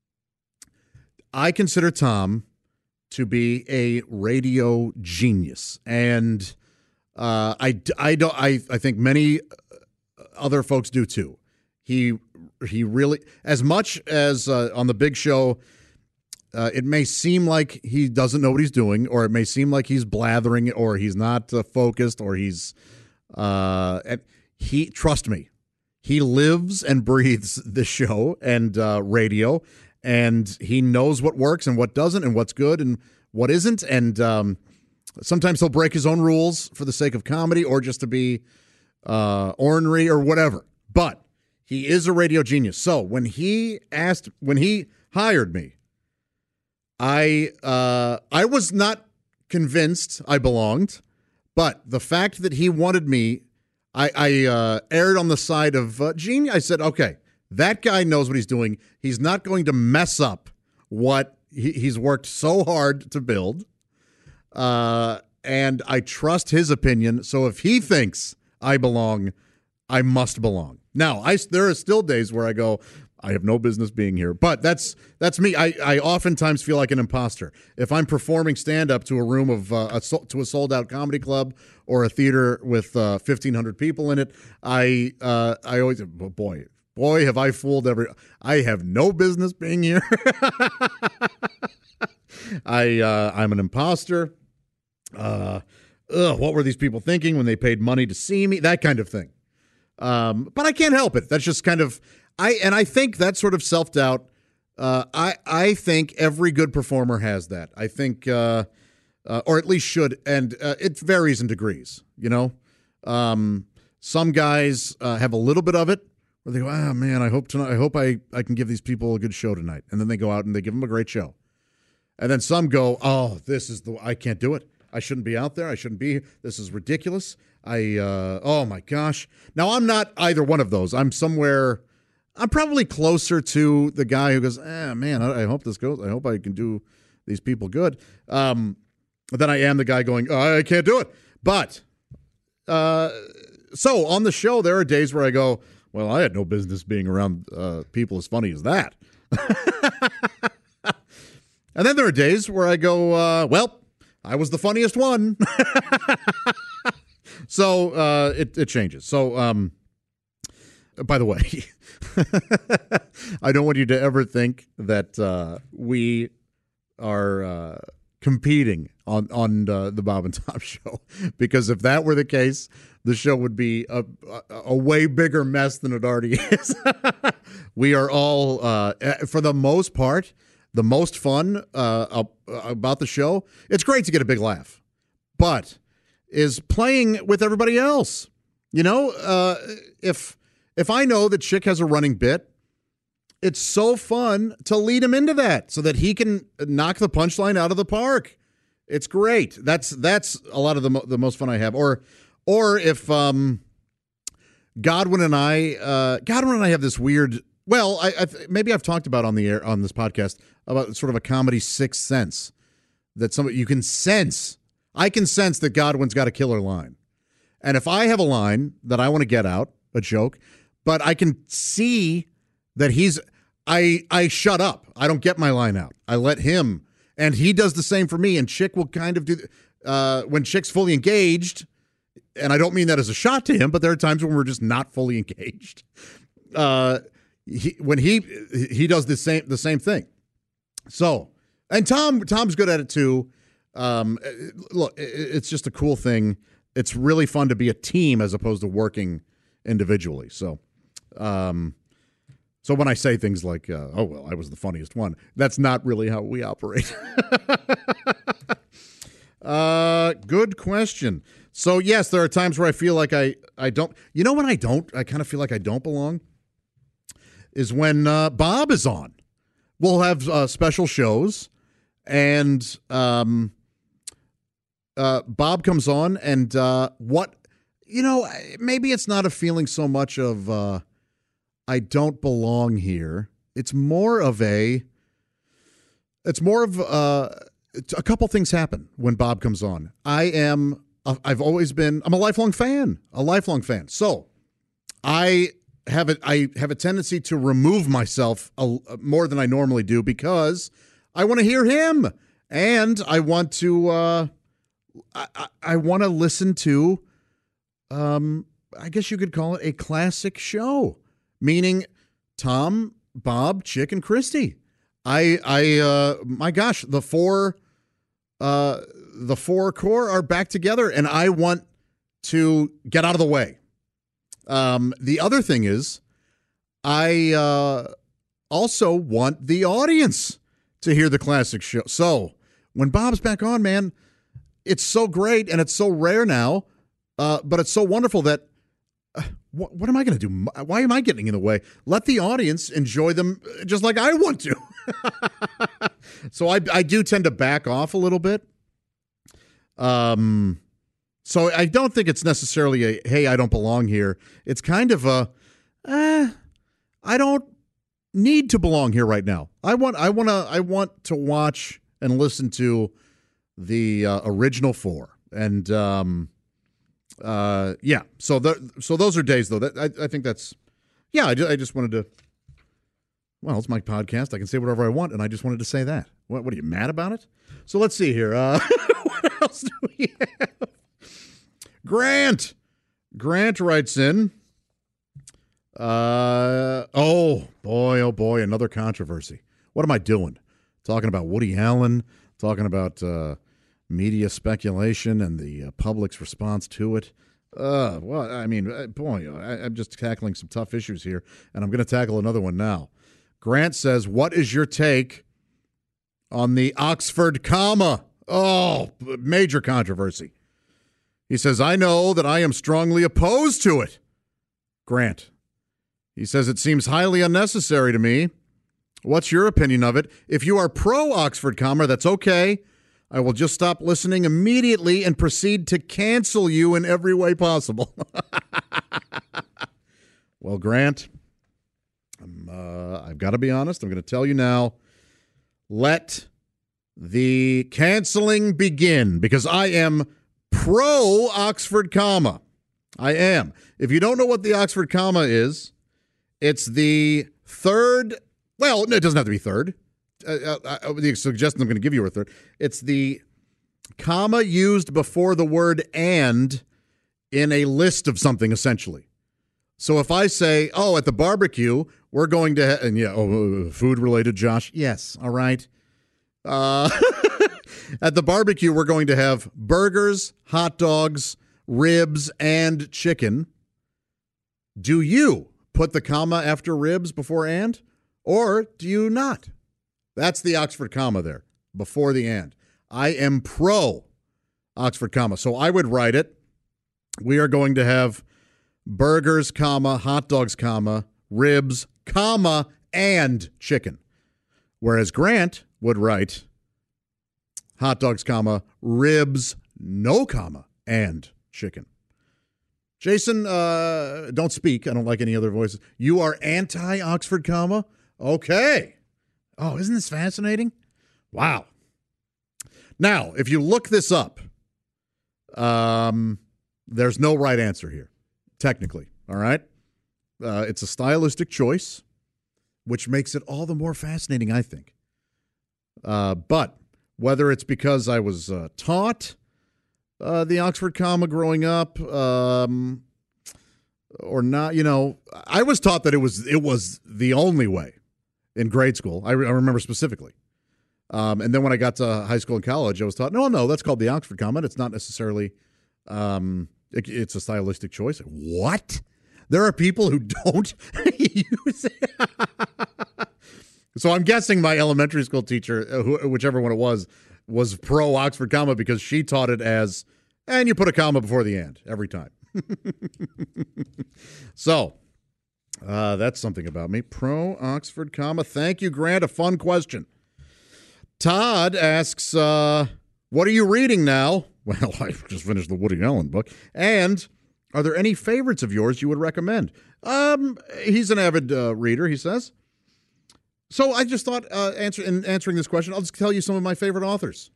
I consider Tom to be a radio genius, and uh, I I don't I I think many. Other folks do too. He he really, as much as uh, on the big show, uh, it may seem like he doesn't know what he's doing, or it may seem like he's blathering, or he's not uh, focused, or he's uh, he. Trust me, he lives and breathes the show and uh, radio, and he knows what works and what doesn't, and what's good and what isn't. And um, sometimes he'll break his own rules for the sake of comedy, or just to be. Uh, ornery or whatever, but he is a radio genius. So when he asked, when he hired me, I uh, I was not convinced I belonged, but the fact that he wanted me, I, I uh, erred on the side of uh, genius. I said, okay, that guy knows what he's doing. He's not going to mess up what he, he's worked so hard to build, uh, and I trust his opinion. So if he thinks I belong, I must belong. Now, I there are still days where I go, I have no business being here. But that's that's me. I, I oftentimes feel like an imposter. If I'm performing stand-up to a room of uh, a, to a sold-out comedy club or a theater with uh, fifteen hundred people in it, I uh, I always, boy, boy, have I fooled every, I have no business being here. I, uh, I'm an imposter. Uh Ugh, what were these people thinking when they paid money to see me? That kind of thing. Um, but I can't help it. That's just kind of I and I think that sort of self-doubt. Uh, I I think every good performer has that. I think, uh, uh, or at least should, and uh, it varies in degrees. You know, um, some guys uh, have a little bit of it where they go, "Ah, man, I hope tonight. I hope I I can give these people a good show tonight," and then they go out and they give them a great show. And then some go, "Oh, this is the I can't do it. I shouldn't be out there. I shouldn't be here. This is ridiculous. I, uh, oh my gosh. Now, I'm not either one of those. I'm somewhere, I'm probably closer to the guy who goes, eh, man, I, I hope this goes. I hope I can do these people good. Um, than I am the guy going, oh, I can't do it. But, uh, so on the show, there are days where I go, well, I had no business being around uh, people as funny as that. And then there are days where I go, uh, well, I was the funniest one. So uh, it, it changes. So, um, by the way, I don't want you to ever think that uh, we are uh, competing on, on uh, the Bob and Tom show. Because if that were the case, the show would be a, a, a way bigger mess than it already is. We are all, uh, for the most part, the most fun uh, about the show. It's great to get a big laugh, but is playing with everybody else. You know, uh, if if I know that Chick has a running bit, it's so fun to lead him into that so that he can knock the punchline out of the park. It's great. That's that's a lot of the mo- the most fun I have. Or or if um, Godwin and I, uh, Godwin and I have this weird. Well, I, I maybe I've talked about on the air on this podcast about sort of a comedy sixth sense that some you can sense. I can sense that Godwin's got a killer line, and if I have a line that I want to get out, a joke, but I can see that he's I I shut up. I don't get my line out. I let him, and he does the same for me. And Chick will kind of do uh, when Chick's fully engaged, and I don't mean that as a shot to him, but there are times when we're just not fully engaged. Uh, He, when he he does the same the same thing. So, and Tom Tom's good at it too. Um, look, it's just a cool thing. It's really fun to be a team as opposed to working individually. So, um, so when I say things like, uh, "Oh well, I was the funniest one," that's not really how we operate. uh, good question. So yes, there are times where I feel like I I don't. You know when I don't, I kind of feel like I don't belong. Is when uh, Bob is on. We'll have uh, special shows, and um, uh, Bob comes on, and uh, what, you know, maybe it's not a feeling so much of uh, I don't belong here. It's more of a, it's more of uh, a couple things happen when Bob comes on. I am, I've always been, I'm a lifelong fan, a lifelong fan. So I have a, I have a tendency to remove myself a, more than I normally do because I want to hear him and I want to uh, I, I, I want to listen to um, I guess you could call it a classic show, meaning Tom, Bob, Chick, and Christy. I I uh, my gosh, the four uh, the four core are back together, and I want to get out of the way. Um, the other thing is, I uh, also want the audience to hear the classic show. So when Bob's back on, man, it's so great and it's so rare now, uh, but it's so wonderful that uh, what, what am I going to do? Why am I getting in the way? Let the audience enjoy them just like I want to. So I, I do tend to back off a little bit. Um. So I don't think it's necessarily a, hey, I don't belong here. It's kind of a, eh, I don't need to belong here right now. I want, I want to, I want to watch and listen to the uh, original four, and um, uh, yeah. So the, so those are days though. That I, I think that's, yeah. I just, I just wanted to. Well, it's my podcast. I can say whatever I want, and I just wanted to say that. What, what are you mad about it? So let's see here. Uh, what else do we have? Grant. Grant writes in, uh, oh, boy, oh, boy, another controversy. What am I doing? Talking about Woody Allen, talking about uh, media speculation and the uh, public's response to it. Uh, well, I mean, boy, I, I'm just tackling some tough issues here, and I'm going to tackle another one now. Grant says, what is your take on the Oxford comma? Oh, major controversy. He says, I know that I am strongly opposed to it. Grant. He says, it seems highly unnecessary to me. What's your opinion of it? If you are pro-Oxford comma, that's okay. I will just stop listening immediately and proceed to cancel you in every way possible. Well, Grant, I'm, uh, I've got to be honest. I'm going to tell you now. Let the canceling begin, because I am pro Oxford comma. I am. If you don't know what the Oxford comma is, it's the third. Well, no, it doesn't have to be third. Uh, uh, the suggestion I'm going to give you a third. It's the comma used before the word and in a list of something, essentially. So if I say, oh, at the barbecue, we're going to, ha-, and yeah, oh, food related, Josh? Yes, all right. Uh, at the barbecue, we're going to have burgers, hot dogs, ribs, and chicken. Do you put the comma after ribs before and, or do you not? That's the Oxford comma there, before the and. I am pro Oxford comma. So I would write it. We are going to have burgers, comma, hot dogs, comma, ribs, comma, and chicken. Whereas Grant would write hot dogs, comma, ribs, no comma, and chicken. Jason, uh, don't speak. I don't like any other voices. You are anti-Oxford comma? Okay. Oh, isn't this fascinating? Wow. Now, if you look this up, um, there's no right answer here, technically. All right? Uh, it's a stylistic choice, which makes it all the more fascinating, I think. Uh, but whether it's because I was uh, taught uh, the Oxford comma growing up um, or not, you know, I was taught that it was it was the only way in grade school. I, re- I remember specifically. Um, and then when I got to high school and college, I was taught, no, no, that's called the Oxford comma. It's not necessarily, um, it, it's a stylistic choice. What? There are people who don't use it. So I'm guessing my elementary school teacher, who, whichever one it was, was pro Oxford comma because she taught it as, and you put a comma before the and every time. So uh, that's something about me. Pro Oxford comma. Thank you, Grant. A fun question. Todd asks, uh, what are you reading now? Well, I just finished the Woody Allen book. And are there any favorites of yours you would recommend? Um, he's an avid uh, reader, he says. So I just thought, uh, answer, in answering this question, I'll just tell you some of my favorite authors.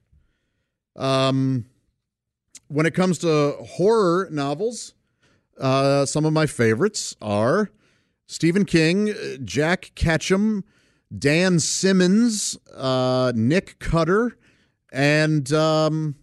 Um, when it comes to horror novels, uh, some of my favorites are Stephen King, Jack Ketchum, Dan Simmons, uh, Nick Cutter, and um,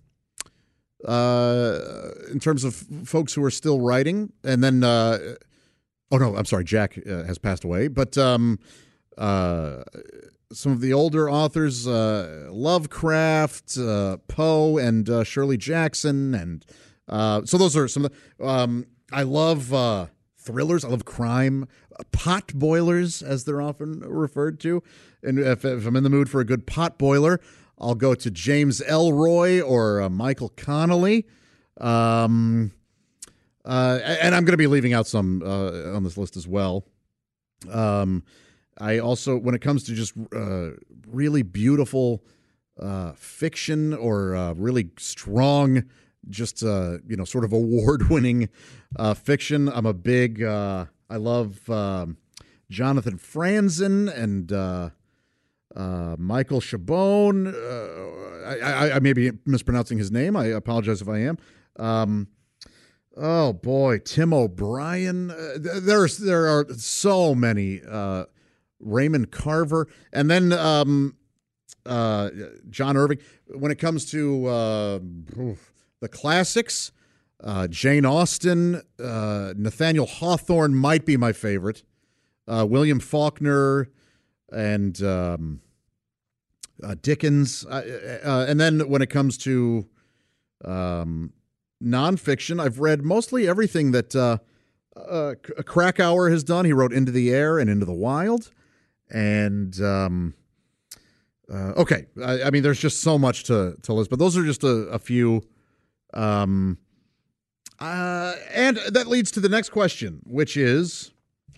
uh, in terms of folks who are still writing, and then, uh, oh no, I'm sorry, Jack uh, has passed away, but um, uh, some of the older authors, uh, Lovecraft, uh, Poe, and uh, Shirley Jackson, and uh, so those are some of the, um, I love uh, thrillers, I love crime, pot boilers, as they're often referred to. And if, if I'm in the mood for a good pot boiler, I'll go to James Ellroy or uh, Michael Connelly. Um, uh, and I'm going to be leaving out some uh, on this list as well. Um, I also, when it comes to just uh, really beautiful uh, fiction or uh, really strong, just, uh, you know, sort of award-winning uh, fiction, I'm a big... Uh, I love um, Jonathan Franzen and uh, uh, Michael Chabon. Uh, I, I, I may be mispronouncing his name. I apologize if I am. Um, oh, boy. Tim O'Brien. Uh, there's, there are so many. Uh, Raymond Carver. And then um, uh, John Irving. When it comes to uh, the classics, Uh, Jane Austen, uh, Nathaniel Hawthorne might be my favorite. Uh, William Faulkner and um, uh, Dickens. Uh, uh, and then when it comes to um, nonfiction, I've read mostly everything that uh, uh, Krakauer has done. He wrote Into the Air and Into the Wild. And, um, uh, okay, I, I mean, there's just so much to, to list. But those are just a, a few... Um, Uh, and that leads to the next question, which is,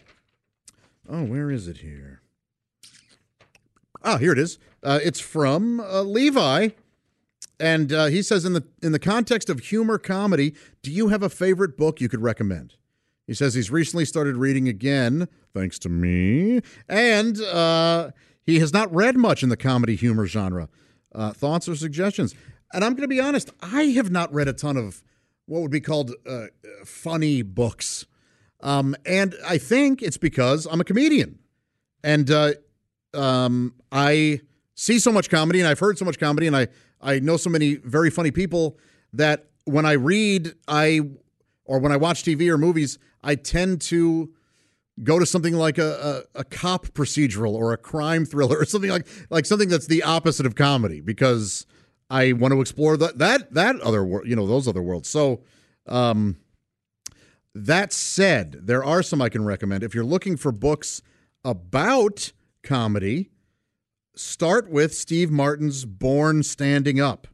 oh, where is it here? Ah, here it is. Uh, it's from uh, Levi, And uh, he says, in the in the context of humor comedy, do you have a favorite book you could recommend? He says he's recently started reading again, thanks to me, and uh, he has not read much in the comedy humor genre. Uh, thoughts or suggestions? And I'm going to be honest, I have not read a ton of what would be called uh, funny books. Um, and I think it's because I'm a comedian. And uh, um, I see so much comedy, and I've heard so much comedy, and I, I know so many very funny people that when I read, I or when I watch T V or movies, I tend to go to something like a, a, a cop procedural or a crime thriller or something like like something that's the opposite of comedy, because I want to explore that that that other world, you know, those other worlds. So, um, that said, there are some I can recommend. If you're looking for books about comedy, start with Steve Martin's Born Standing Up.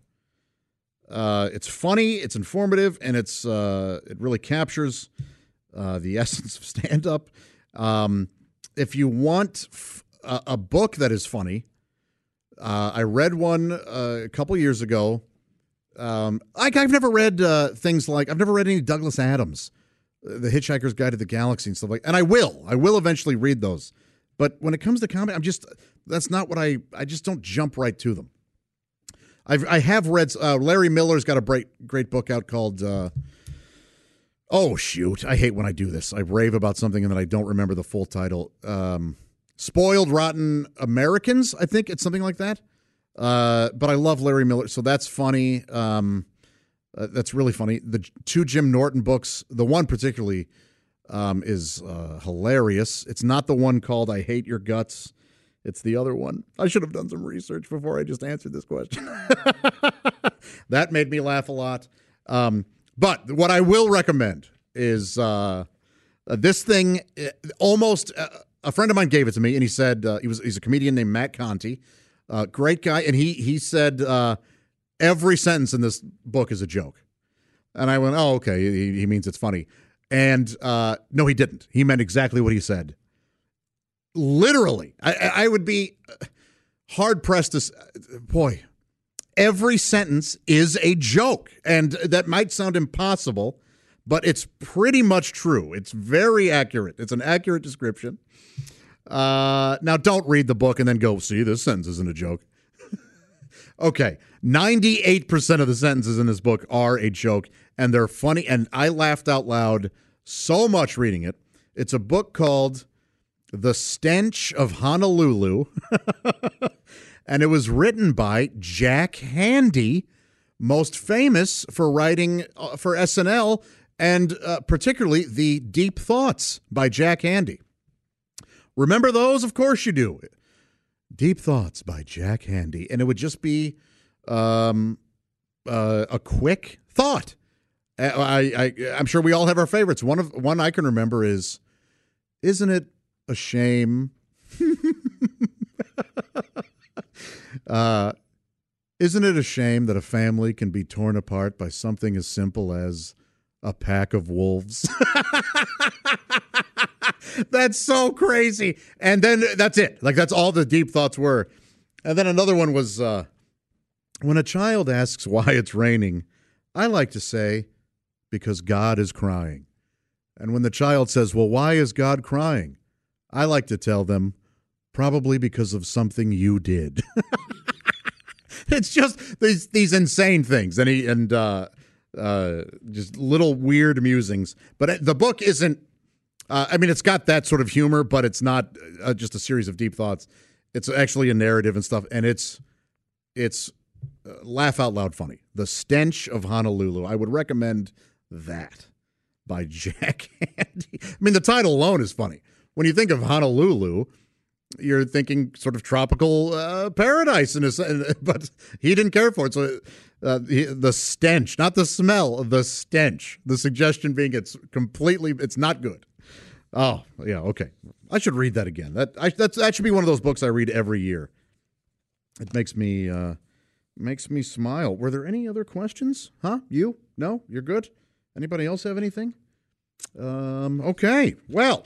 Uh, it's funny, it's informative, and it's uh, it really captures uh, the essence of stand-up. Um, if you want f- a, a book that is funny, uh, I read one uh, a couple years ago. Um, I, I've never read uh, things like, I've never read any Douglas Adams, The Hitchhiker's Guide to the Galaxy and stuff like that. And I will. I will eventually read those. But when it comes to comedy, I'm just, that's not what I, I just don't jump right to them. I've, I have read, uh, Larry Miller's got a great, great book out called, uh, oh, shoot. I hate when I do this. I rave about something and then I don't remember the full title. Um, Spoiled Rotten Americans, I think it's something like that. Uh, but I love Larry Miller, so that's funny. Um, uh, that's really funny. The two Jim Norton books, the one particularly um, is uh, hilarious. It's not the one called I Hate Your Guts. It's the other one. I should have done some research before I just answered this question. That made me laugh a lot. Um, but what I will recommend is uh, uh, this thing. Almost uh, a friend of mine gave it to me, and he said uh, he was he's a comedian named Matt Conti, uh, great guy, and he he said uh, every sentence in this book is a joke. And I went, oh, okay, he, he means it's funny. And uh, no, he didn't. He meant exactly what he said. Literally, I, I would be hard pressed to, boy, every sentence is a joke. And that might sound impossible, but it's pretty much true. It's very accurate. It's an accurate description. Uh, now, don't read the book and then go, see, this sentence isn't a joke. Okay, ninety-eight percent of the sentences in this book are a joke, and they're funny, and I laughed out loud so much reading it. It's a book called The Stench of Honolulu, and it was written by Jack Handey, most famous for writing uh, for S N L, and uh, particularly the Deep Thoughts by Jack Handey. Remember those? Of course you do. Deep Thoughts by Jack Handey. And it would just be um, uh, a quick thought. I, I, I'm sure we all have our favorites. One of one I can remember is, isn't it a shame? uh, isn't it a shame that a family can be torn apart by something as simple as a pack of wolves? That's so crazy. And then that's it. Like, that's all the deep thoughts were. And then another one was, uh, when a child asks why it's raining, I like to say, because God is crying. And when the child says, well, why is God crying? I like to tell them, probably because of something you did. It's just these these insane things. And he, and uh, uh, just little weird musings. But the book isn't, Uh, I mean, it's got that sort of humor, but it's not uh, just a series of deep thoughts. It's actually a narrative and stuff, and it's it's uh, laugh out loud funny. The Stench of Honolulu. I would recommend that by Jack Handey. I mean, the title alone is funny. When you think of Honolulu, you're thinking sort of tropical uh, paradise, in a, but he didn't care for it. So uh, he, the stench, not the smell, the stench. The suggestion being it's completely, it's not good. Oh, yeah, okay. I should read that again. That I, that's, that should be one of those books I read every year. It makes me uh, makes me smile. Were there any other questions? Huh? You? No? You're good? Anybody else have anything? Um, okay. Well,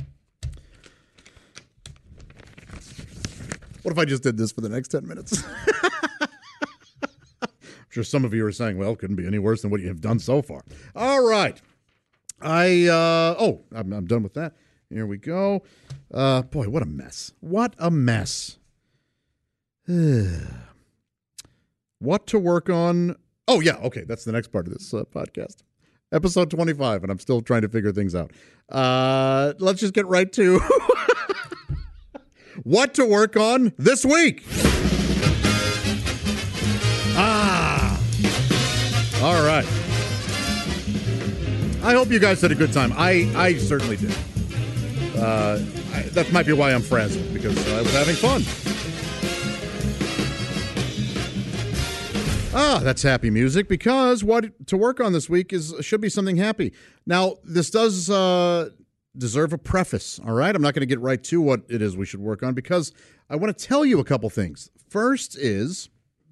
what if I just did this for the next ten minutes? sure some of you are saying, well, it couldn't be any worse than what you have done so far. All right. I, uh, oh, I'm, I'm done with that. Here we go. Uh, boy, what a mess. What a mess. What to work on. Oh, yeah. Okay. That's the next part of this uh, podcast. Episode twenty-five, and I'm still trying to figure things out. Uh, let's just get right to what to work on this week. Ah. All right. I hope you guys had a good time. I, I certainly did. Uh, I, that might be why I'm frazzled, because I was having fun. Ah, that's happy music, because what to work on this week is should be something happy. Now, this does uh, deserve a preface, all right? I'm not going to get right to what it is we should work on, because I want to tell you a couple things. First is,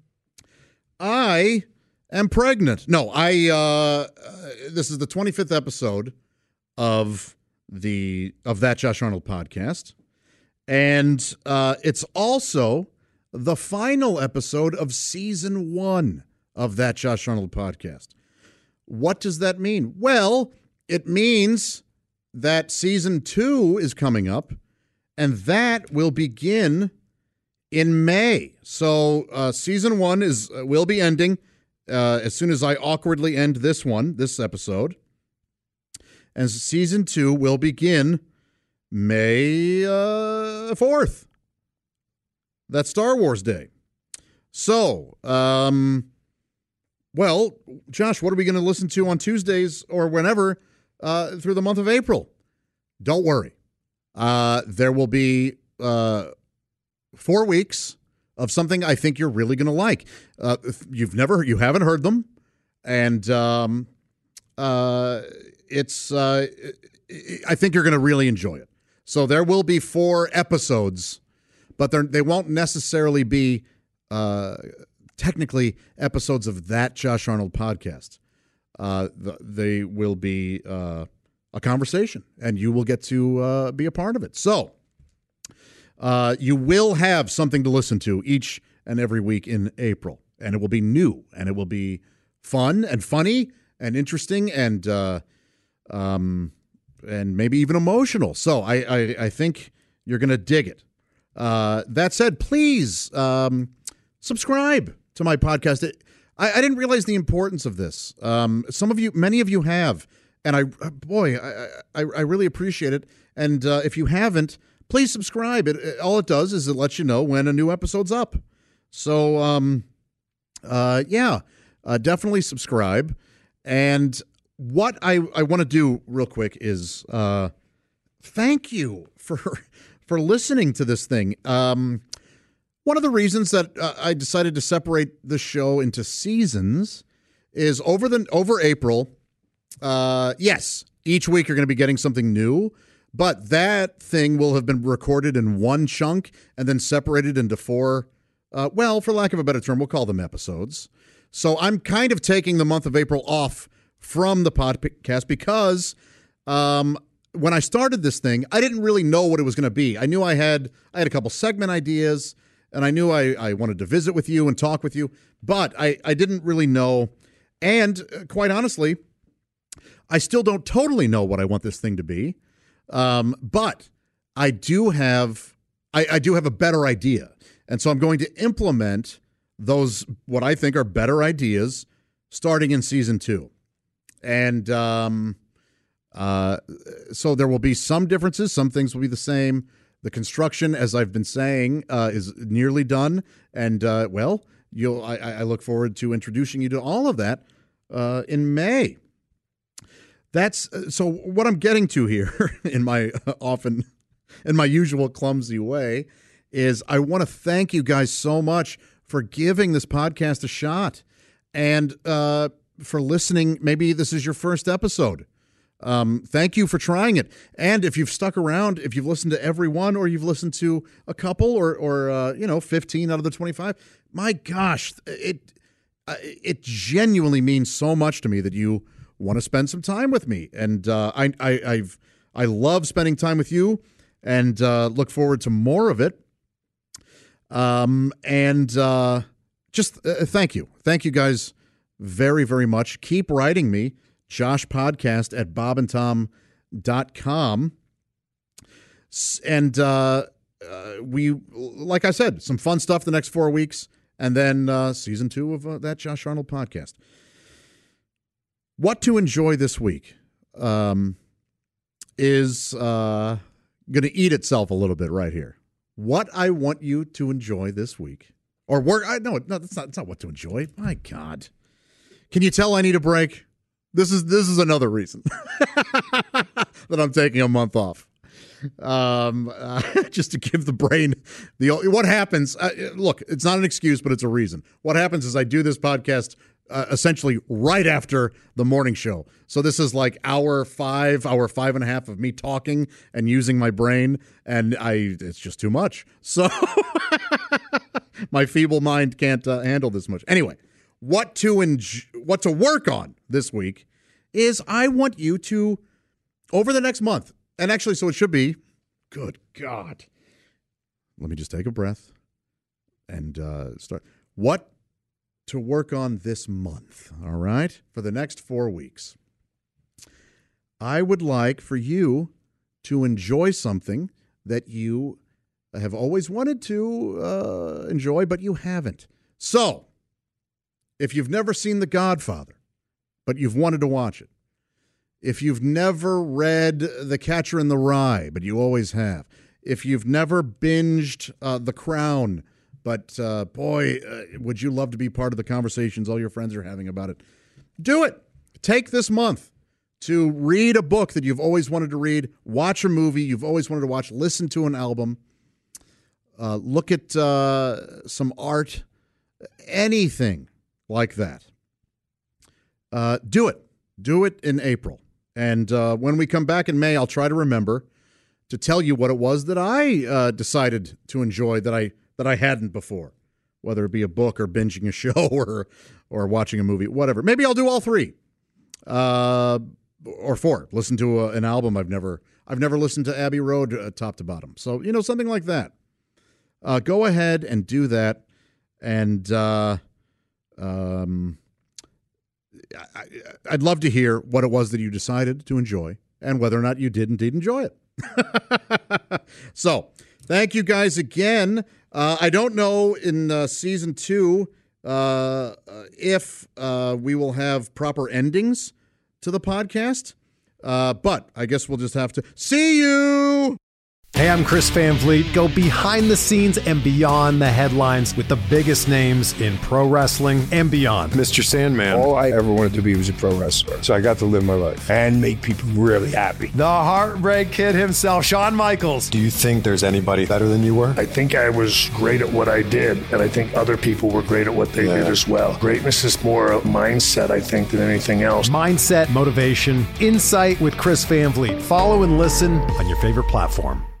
I am pregnant. No, I. Uh, this is the twenty-fifth episode of the of that Josh Arnold podcast, and uh, it's also the final episode of season one of that Josh Arnold podcast. What does that mean? Well, it means that season two is coming up, and that will begin in May. So uh, season one is uh, will be ending uh, as soon as I awkwardly end this one, this episode. And season two will begin May uh, fourth. That's Star Wars Day. So, um, well, Josh, what are we going to listen to on Tuesdays or whenever uh, through the month of April? Don't worry. Uh, there will be uh, four weeks of something I think you're really going to like. Uh, if you've never, you haven't heard them, and um, uh, it's. Uh, I think you're going to really enjoy it. So there will be four episodes. But they won't necessarily be uh, technically episodes of that Josh Arnold podcast. Uh, the, they will be uh, a conversation, and you will get to uh, be a part of it. So uh, you will have something to listen to each and every week in April, and it will be new, and it will be fun and funny and interesting and uh, um, and maybe even emotional. So I, I, I think you're going to dig it. Uh, that said, please um, subscribe to my podcast. It, I, I didn't realize the importance of this. Um, some of you, many of you have, and I, boy, I, I, I really appreciate it. And uh, if you haven't, please subscribe. It, it all it does is it lets you know when a new episode's up. So, um, uh, yeah, uh, definitely subscribe. And what I, I want to do real quick is uh, thank you for. for listening to this thing. Um, one of the reasons that uh, I decided to separate the show into seasons is over the over April. Uh, yes, each week you're going to be getting something new, but that thing will have been recorded in one chunk and then separated into four. Uh, well, for lack of a better term, we'll call them episodes. So I'm kind of taking the month of April off from the podcast because. Um, When I started this thing, I didn't really know what it was going to be. I knew I had I had a couple segment ideas, and I knew I, I wanted to visit with you and talk with you, but I, I didn't really know. And uh, quite honestly, I still don't totally know what I want this thing to be. Um, but I do have I, I do have a better idea. And so I'm going to implement those, what I think are better ideas, starting in season two. And um Uh, so there will be some differences. Some things will be the same. The construction, as I've been saying, uh, is nearly done. And, uh, well, you'll. I, I look forward to introducing you to all of that uh, in May. That's so what I'm getting to here in my uh, often, in my usual clumsy way, is I want to thank you guys so much for giving this podcast a shot and uh, for listening. Maybe this is your first episode. Um, thank you for trying it. And if you've stuck around, if you've listened to every one, or you've listened to a couple, or, or uh, you know, fifteen out of the twenty-five, my gosh, it it genuinely means so much to me that you want to spend some time with me. And uh, I, I I've I love spending time with you, and uh, look forward to more of it. Um, and uh, just uh, thank you. Thank you guys very, very much. Keep writing me, joshpodcast at bob and tom dot com. And uh, uh, we, like I said, some fun stuff the next four weeks, and then uh, season two of uh, that Josh Arnold podcast. What to enjoy this week um, is uh, going to eat itself a little bit right here. What I want you to enjoy this week, or work. I no, no, that's not. That's not what to enjoy. My God, can you tell I need a break? This is this is another reason that I'm taking a month off. Um, uh, just to give the brain the what happens. Uh, look, it's not an excuse, but it's a reason. What happens is I do this podcast uh, essentially right after the morning show. So this is like hour five, hour five and a half of me talking and using my brain, and I it's just too much. So my feeble mind can't uh, handle this much. Anyway, what to enjoy, what to work on this week is I want you to over the next month. And actually, so it should be, good God. Let me just take a breath and uh, start. What to work on this month, all right, for the next four weeks. I would like for you to enjoy something that you have always wanted to uh, enjoy, but you haven't. So, if you've never seen The Godfather, but you've wanted to watch it, if you've never read The Catcher in the Rye, but you always have. If you've never binged uh, The Crown, but uh, boy, uh, would you love to be part of the conversations all your friends are having about it. Do it. Take this month to read a book that you've always wanted to read, watch a movie you've always wanted to watch, listen to an album, uh, look at uh, some art, anything like that. Uh, do it. Do it in April. And uh, when we come back in May, I'll try to remember to tell you what it was that I uh, decided to enjoy that I that I hadn't before, whether it be a book or binging a show or or watching a movie, whatever. Maybe I'll do all three, uh, or four. Listen to a, an album I've never I've never listened to Abbey Road uh, top to bottom. So you know something like that. Uh, go ahead and do that, and uh, um. I, I'd love to hear what it was that you decided to enjoy and whether or not you did indeed enjoy it. So, thank you guys again. Uh, I don't know in uh, season two uh, if uh, we will have proper endings to the podcast, uh, but I guess we'll just have to see you. Hey, I'm Chris Van Vliet. Go behind the scenes and beyond the headlines with the biggest names in pro wrestling and beyond. Mister Sandman. All I ever wanted to be was a pro wrestler. So I got to live my life and make people really happy. The Heartbreak Kid himself, Shawn Michaels. Do you think there's anybody better than you were? I think I was great at what I did, and I think other people were great at what they yeah. did as well. Greatness is more a mindset, I think, than anything else. Mindset, motivation, insight with Chris Van Vliet. Follow and listen on your favorite platform.